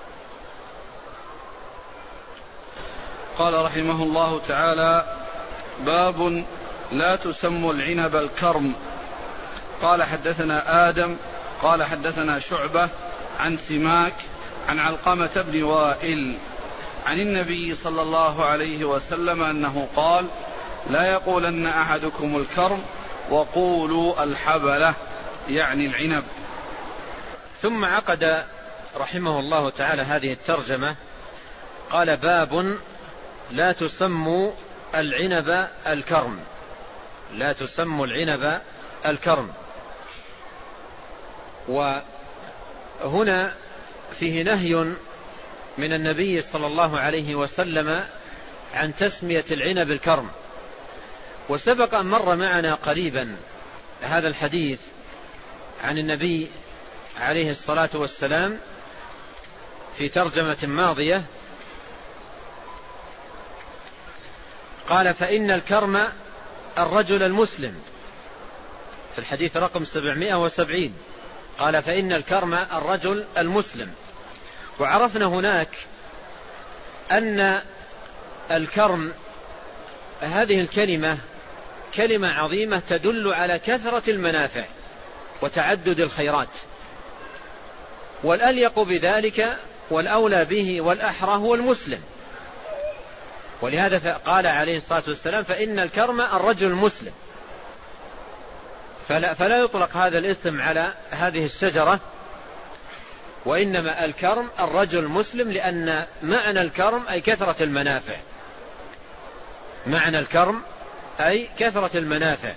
قال رحمه الله تعالى: باب لا تسموا العنب الكرم. قال حدثنا آدم قال حدثنا شعبة عن سماك عن علقمة بن وائل عن النبي صلى الله عليه وسلم أنه قال: لا يقولن أحدكم الكرم وقولوا الحبلة، يعني العنب. ثم عقد رحمه الله تعالى هذه الترجمة، قال: باب لا تسموا العنب الكرم، لا تسموا العنب الكرم. وهنا فيه نهي من النبي صلى الله عليه وسلم عن تسمية العنب الكرم. وسبق أن مر معنا قريبا هذا الحديث عن النبي عليه الصلاة والسلام في ترجمة ماضية، قال فإن الكرم الرجل المسلم في الحديث رقم سبعمائة وسبعين، قال فإن الكرم الرجل المسلم. وعرفنا هناك أن الكرم هذه الكلمة كلمة عظيمة تدل على كثرة المنافع وتعدد الخيرات، والأليق بذلك والأولى به والأحرى هو المسلم. ولهذا قال عليه الصلاة والسلام فإن الكرم الرجل المسلم، فلا, فلا يطلق هذا الاسم على هذه الشجرة، وإنما الكرم الرجل المسلم، لأن معنى الكرم أي كثرة المنافع، معنى الكرم أي كثرة المنافع،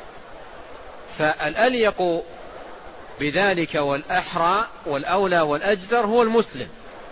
فالأليق بذلك والأحرى والأولى والأجدر هو المسلم.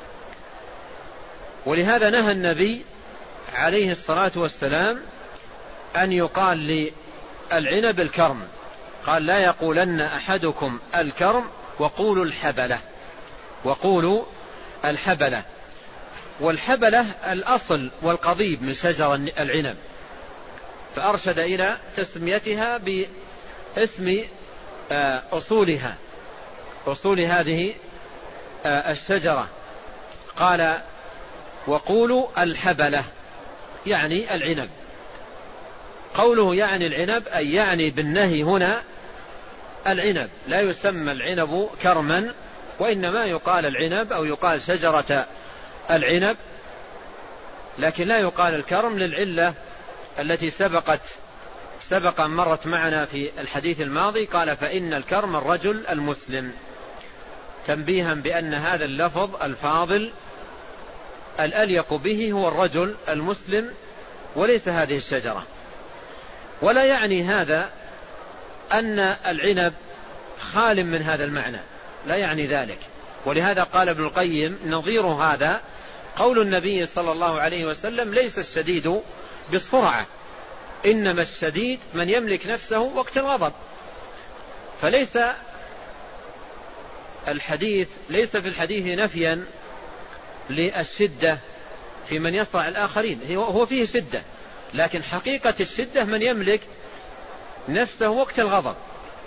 ولهذا نهى النبي عليه الصلاة والسلام أن يقال للعنب الكرم، قال لا يقولن أحدكم الكرم وقولوا الحبلة، وقولوا الحبلة. والحبلة الأصل والقضيب من شجر العنب، فأرشد إلى تسميتها باسم أصولها، أصول هذه الشجرة. قال وقولوا الحبلة يعني العنب. قوله يعني العنب أي يعني بالنهي هنا العنب، لا يسمى العنب كرما، وإنما يقال العنب أو يقال شجرة العنب، لكن لا يقال الكرم للعلة التي سبقت سبق مرت معنا في الحديث الماضي. قال فإن الكرم الرجل المسلم، تنبيها بأن هذا اللفظ الفاضل الأليق به هو الرجل المسلم وليس هذه الشجرة. ولا يعني هذا أن العنب خال من هذا المعنى، لا يعني ذلك. ولهذا قال ابن القيم نظير هذا قول النبي صلى الله عليه وسلم ليس الشديد بالسرعة، إنما الشديد من يملك نفسه وقت الغضب. فليس الحديث ليس في الحديث نفيا للشدة في من يصرع الآخرين، هو فيه شدة، لكن حقيقة الشدة من يملك نفسه وقت الغضب.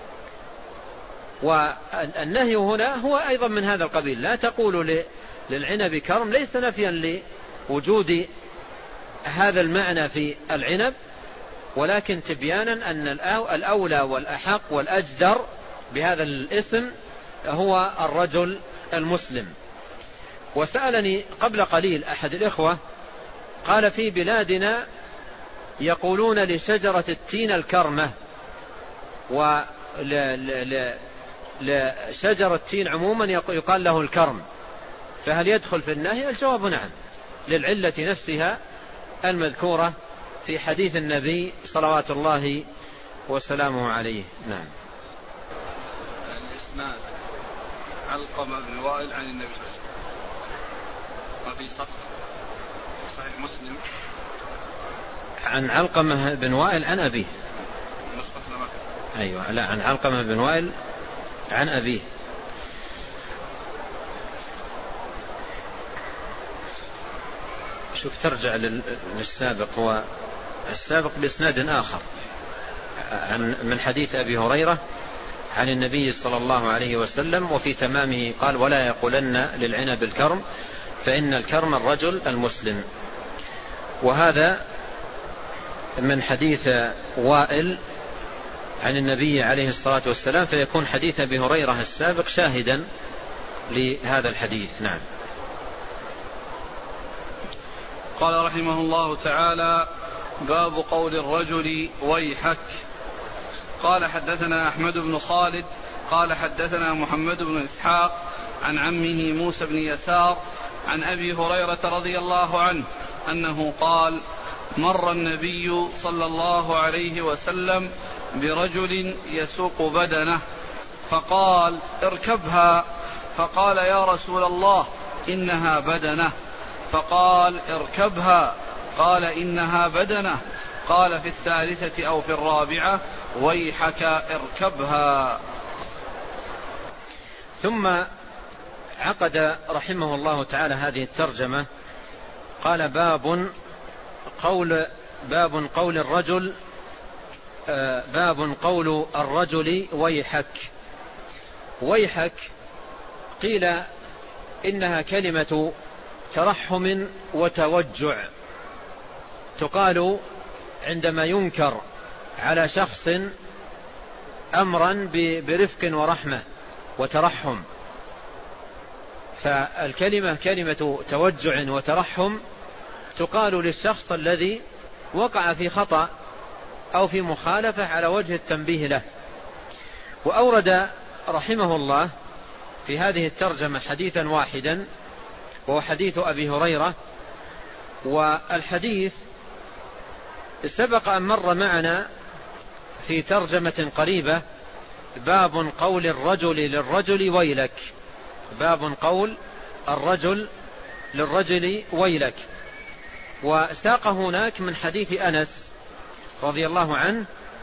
والنهي هنا هو أيضا من هذا القبيل، لا تقول للعنب كرم، ليس نفيا لوجود هذا المعنى في العنب، ولكن تبيانا أن الأولى والأحق والأجدر بهذا الاسم هو الرجل المسلم. وسألني قبل قليل أحد الإخوة قال في بلادنا يقولون لشجرة التين الكرمة، ولشجرة التين عموما يقال له الكرم، فهل يدخل في النهي؟ الجواب نعم، للعلة نفسها المذكورة في حديث النبي صلوات الله وسلامه عليه. نعم. الإسناد علقمة بن وائل عن النبي صلى الله عليه وسلم، وفي صحيح مسلم عن علقمة بن وائل عن أبيه. أيوة، لا، عن علقمة بن وائل عن أبيه. شوف ترجع للسابق، هو السابق بإسناد آخر عن من حديث أبي هريرة عن النبي صلى الله عليه وسلم، وفي تمامه قال ولا يقولن للعنب الكرم فإن الكرم الرجل المسلم. وهذا من حديث وائل عن النبي عليه الصلاة والسلام، فيكون حديث أبي هريرة السابق شاهدا لهذا الحديث. نعم. قال رحمه الله تعالى باب قول الرجل ويحك. قال حدثنا أحمد بن خالد قال حدثنا محمد بن إسحاق عن عمه موسى بن يسار عن أبي هريرة رضي الله عنه أنه قال مر النبي صلى الله عليه وسلم برجل يسوق بدنه فقال اركبها، فقال يا رسول الله إنها بدنه، فقال اركبها، قال إنها بدنه، قال في الثالثة أو في الرابعة ويحك اركبها. ثم عقد رحمه الله تعالى هذه الترجمة، قال باب قول باب قول الرجل باب قول الرجل ويحك. ويحك قيل إنها كلمة ترحم وتوجع، تقال عندما ينكر على شخص أمرا برفق ورحمة وترحم، فالكلمة كلمة توجع وترحم تقال للشخص الذي وقع في خطأ أو في مخالفة على وجه التنبيه له. وأورد رحمه الله في هذه الترجمة حديثا واحدا وهو حديث أبي هريرة، والحديث سبق أن مر معنا في ترجمة قريبة، باب قول الرجل للرجل ويلك، باب قول الرجل للرجل ويلك. وساق هناك من حديث أنس رضي الله عنه،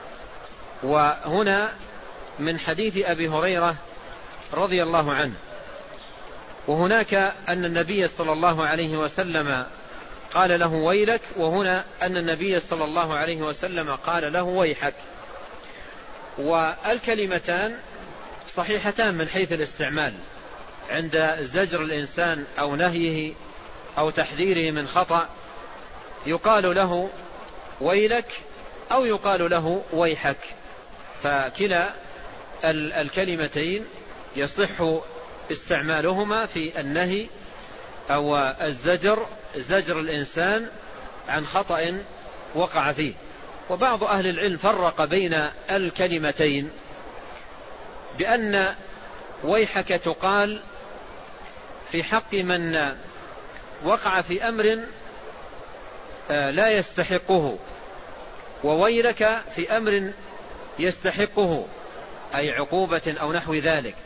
وهنا من حديث أبي هريرة رضي الله عنه. وهناك أن النبي صلى الله عليه وسلم قال له ويلك، وهنا أن النبي صلى الله عليه وسلم قال له ويحك. والكلمتان صحيحتان من حيث الاستعمال، عند زجر الإنسان أو نهيه أو تحذيره من خطأ يقال له ويلك أو يقال له ويحك، فكلا الكلمتين يصح استعمالهما في النهي أو الزجر، زجر الإنسان عن خطأ وقع فيه. وبعض أهل العلم فرق بين الكلمتين بأن ويحك تقال في حق من وقع في أمر لا يستحقه، وويلك في أمر يستحقه أي عقوبة أو نحو ذلك.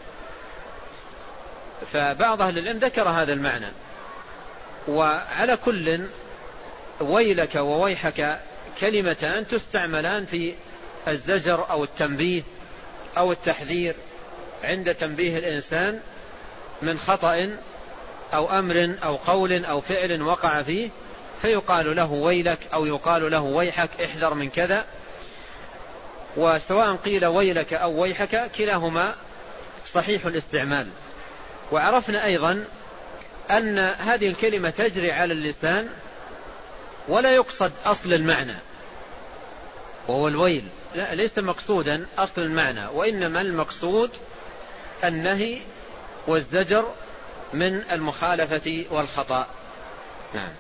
فبعض أهل العلم ذكر هذا المعنى. وعلى كل ويلك وويحك كلمتان تستعملان في الزجر أو التنبيه أو التحذير عند تنبيه الإنسان من خطأ أو أمر أو قول أو فعل وقع فيه، فيقال له ويلك أو يقال له ويحك، احذر من كذا. وسواء قيل ويلك أو ويحك كلاهما صحيح الاستعمال. وعرفنا أيضا أن هذه الكلمة تجري على اللسان ولا يقصد أصل المعنى وهو الويل، لا، ليس مقصودا أصل المعنى، وإنما المقصود النهي والزجر من المخالفة والخطأ. نعم.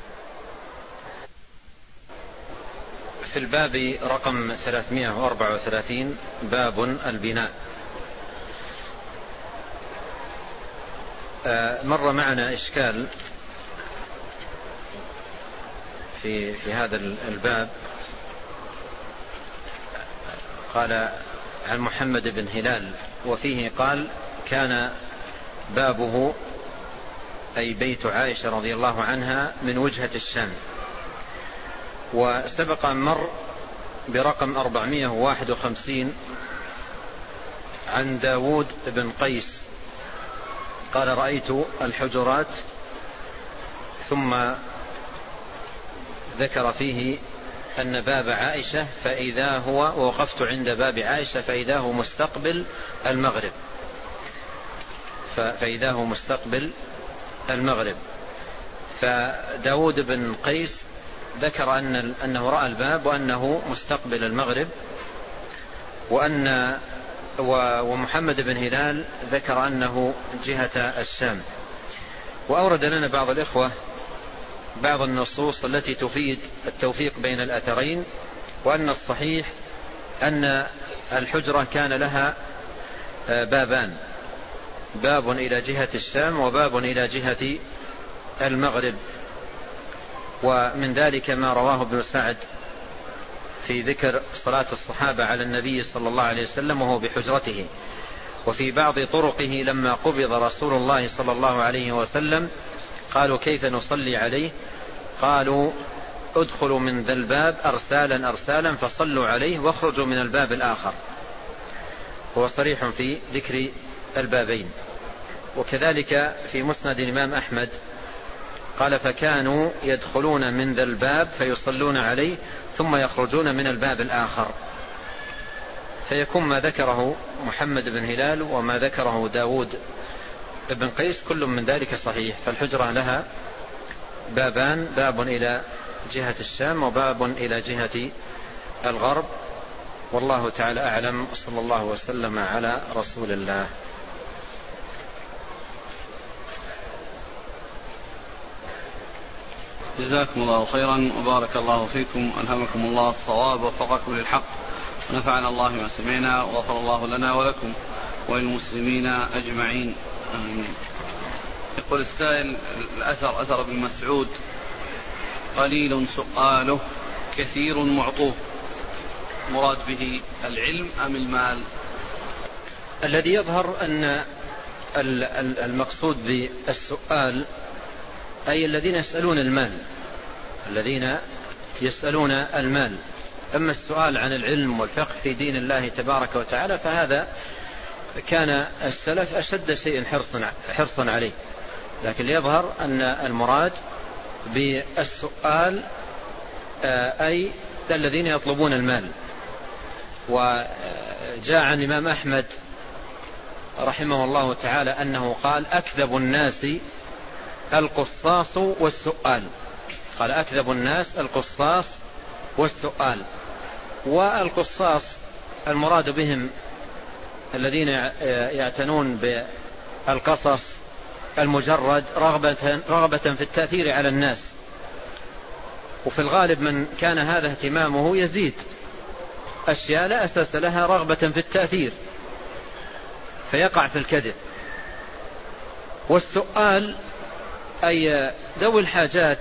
في الباب رقم ثلاثمائة وأربعة وثلاثين باب البناء. مر معنا إشكال في في هذا الباب. قال عن محمد بن هلال وفيه قال كان بابه أي بيت عائشة رضي الله عنها من وجهة الشام. وسبق أن مر برقم أربعمائة وواحد وخمسين عن داود بن قيس قال رأيت الحجرات، ثم ذكر فيه أن باب عائشة فإذا هو، ووقفت عند باب عائشة فإذا هو مستقبل المغرب، فإذا هو مستقبل المغرب. فداود بن قيس ذكر أن أنه رأى الباب وأنه مستقبل المغرب، وأن ومحمد بن هلال ذكر أنه جهة الشام. وأورد لنا بعض الإخوة بعض النصوص التي تفيد التوفيق بين الأثرين، وأن الصحيح أن الحجرة كان لها بابان، باب إلى جهة الشام وباب إلى جهة المغرب. ومن ذلك ما رواه ابن سعد في ذكر صلاة الصحابة على النبي صلى الله عليه وسلم وهو بحجرته. وفي بعض طرقه لما قبض رسول الله صلى الله عليه وسلم قالوا كيف نصلي عليه؟ قالوا ادخلوا من ذا الباب أرسالا أرسالا فصلوا عليه واخرجوا من الباب الآخر. هو صريح في ذكر البابين. وكذلك في مسند الإمام أحمد قال فكانوا يدخلون من ذا الباب فيصلون عليه ثم يخرجون من الباب الآخر. فيكون ما ذكره محمد بن هلال وما ذكره داود بن قيس كل من ذلك صحيح. فالحجرة لها بابان، باب إلى جهة الشام وباب إلى جهة الغرب، والله تعالى أعلم. صلى الله وسلم على رسول الله. جزاكم الله خيرا وبارك الله فيكم، ألهمكم الله الصواب ووفقكم للحق، ونفعنا الله ما سمعنا، وغفر الله لنا ولكم وللمسلمين أجمعين، آمين. يقول السائل: الأثر أثر ابن مسعود قليل سؤاله كثير معطوه، مراد به العلم أم المال؟ الذي يظهر أن المقصود بالسؤال أي الذين يسألون المال، الذين يسألون المال. أما السؤال عن العلم والفقه في دين الله تبارك وتعالى فهذا كان السلف أشد شيء حرصا حرصا عليه، لكن يظهر أن المراد بالسؤال أي الذين يطلبون المال. وجاء عن الإمام أحمد رحمه الله تعالى أنه قال: أكذب الناس القصاص والسؤال. قال: أكذب الناس القصاص والسؤال. والقصاص المراد بهم الذين يعتنون بالقصص المجرد رغبة, رغبة في التأثير على الناس، وفي الغالب من كان هذا اهتمامه يزيد أشياء لا أساس لها رغبة في التأثير فيقع في الكذب. والسؤال أي ذوي الحاجات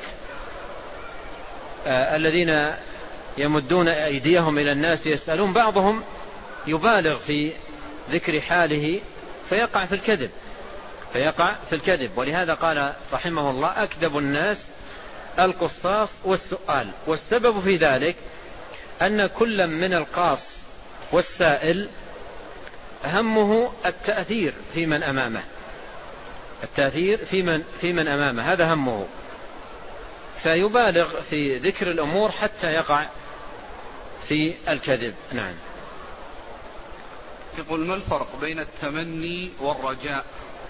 آه الذين يمدون أيديهم إلى الناس يسألون، بعضهم يبالغ في ذكر حاله فيقع في الكذب فيقع في الكذب ولهذا قال رحمه الله: أكذب الناس القصاص والسؤال. والسبب في ذلك أن كل من القاص والسائل همه التأثير في من أمامه، التأثير في من, في من أمامه، هذا همه، فيبالغ في ذكر الأمور حتى يقع في الكذب. نعم. يقول: ما الفرق بين التمني والرجاء؟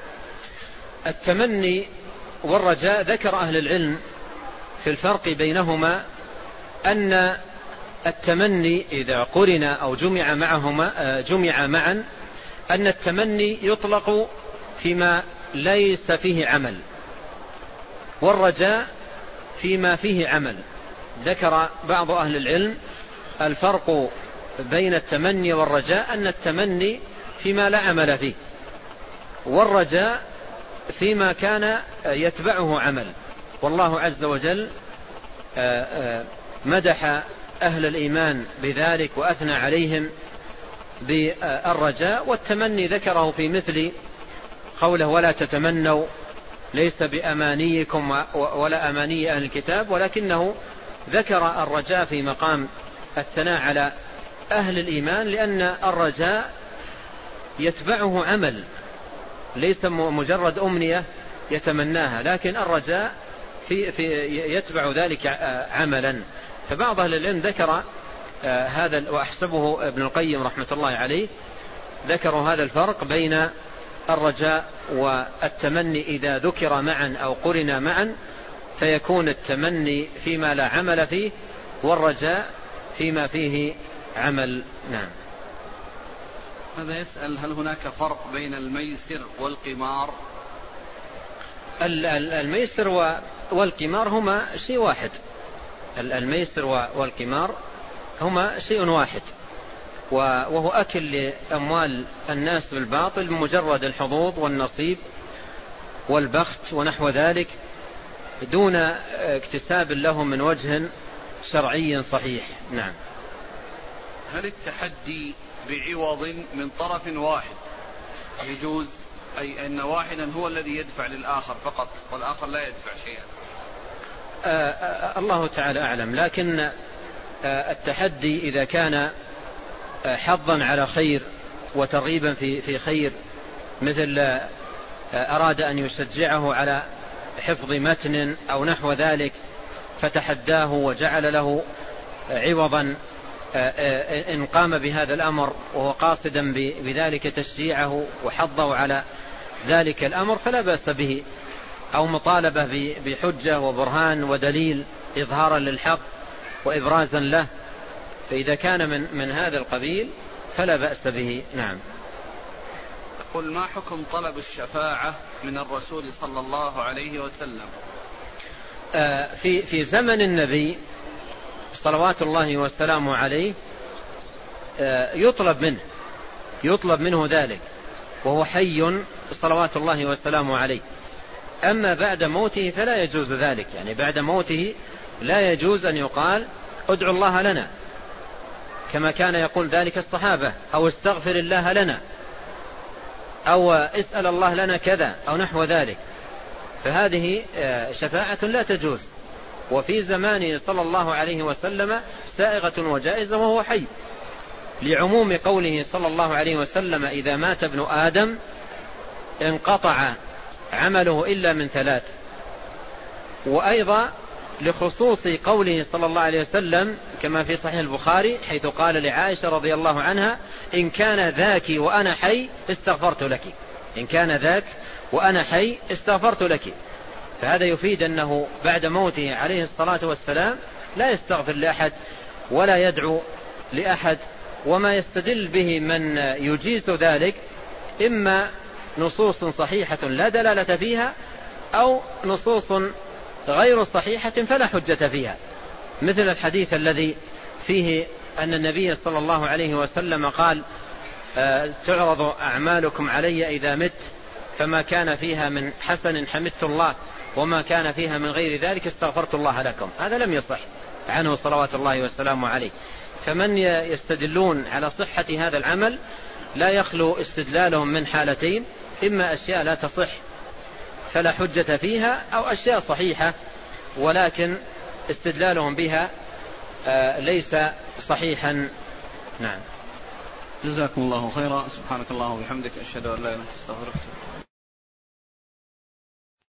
التمني والرجاء ذكر أهل العلم في الفرق بينهما أن التمني إذا قرن أو جمع معهما جمع معا أن التمني يطلق فيما ليس فيه عمل، والرجاء فيما فيه عمل. ذكر بعض أهل العلم الفرق بين التمني والرجاء أن التمني فيما لا عمل فيه، والرجاء فيما كان يتبعه عمل. والله عز وجل مدح أهل الإيمان بذلك وأثنى عليهم بالرجاء، والتمني ذكره في مثل قوله: ولا تتمنوا ليس بأمانيكم ولا أماني أهل الكتاب، ولكنه ذكر الرجاء في مقام الثناء على أهل الإيمان، لأن الرجاء يتبعه عمل، ليس مجرد أمنية يتمناها، لكن الرجاء في في يتبع ذلك عملا. فبعض أهل العلم ذكر هذا، وأحسبه ابن القيم رحمة الله عليه، ذكروا هذا الفرق بين الرجاء والتمني إذا ذكر معا أو قرن معا فيكون التمني فيما لا عمل فيه والرجاء فيما فيه عمل. نعم. هذا يسأل: هل هناك فرق بين الميسر والقمار؟ الميسر والقمار هما شيء واحد، الميسر والقمار هما شيء واحد، وهو أكل لأموال الناس بالباطل بمجرد الحظوظ والنصيب والبخت ونحو ذلك دون اكتساب له من وجه شرعي صحيح. نعم. هل التحدي بعوض من طرف واحد يجوز، أي أن واحدا هو الذي يدفع للآخر فقط والآخر لا يدفع شيئا؟ آه آه الله تعالى أعلم، لكن آه التحدي إذا كان آه حظا على خير وترغيبا في في خير، مثل آه أراد أن يشجعه على حفظ متن أو نحو ذلك فتحداه وجعل له عوضا إن قام بهذا الأمر وهو قاصدا بذلك تشجيعه وحضه على ذلك الأمر فلا بأس به، أو مطالبة بحجة وبرهان ودليل إظهارا للحق وإبرازا له، فإذا كان من, من هذا القبيل فلا بأس به. نعم. يقول: ما حكم طلب الشفاعة من الرسول صلى الله عليه وسلم؟ آه في, في زمن النبي صلوات الله والسلام عليه آه يطلب منه يطلب منه ذلك وهو حي صلوات الله والسلام عليه. أما بعد موته فلا يجوز ذلك، يعني بعد موته لا يجوز أن يقال ادعو الله لنا كما كان يقول ذلك الصحابة، أو استغفر الله لنا، أو اسأل الله لنا كذا أو نحو ذلك، فهذه شفاعة لا تجوز. وفي زمانه صلى الله عليه وسلم سائغة وجائزة وهو حي، لعموم قوله صلى الله عليه وسلم: إذا مات ابن آدم انقطع عمله إلا من ثلاث. وأيضا لخصوص قوله صلى الله عليه وسلم كما في صحيح البخاري حيث قال لعائشة رضي الله عنها: إن كان ذاك وأنا حي استغفرت لك، إن كان ذاك وأنا حي استغفرت لك. فهذا يفيد أنه بعد موته عليه الصلاة والسلام لا يستغفر لأحد ولا يدعو لأحد. وما يستدل به من يجيز ذلك إما نصوص صحيحة لا دلالة فيها، أو نصوص غير صحيحة فلا حجة فيها، مثل الحديث الذي فيه أن النبي صلى الله عليه وسلم قال: تعرض أعمالكم علي إذا مت، فما كان فيها من حسن حمدت الله، وما كان فيها من غير ذلك استغفرت الله لكم. هذا لم يصح عنه صلوات الله والسلام عليه. فمن يستدلون على صحة هذا العمل لا يخلو استدلالهم من حالتين: إما أشياء لا تصح فلا حجة فيها، أو أشياء صحيحة ولكن استدلالهم بها ليس صحيحا. نعم. جزاكم الله خيرا. سبحانك اللهم وبحمدك، أشهد أن لا إله إلا أنت، أستغفرك.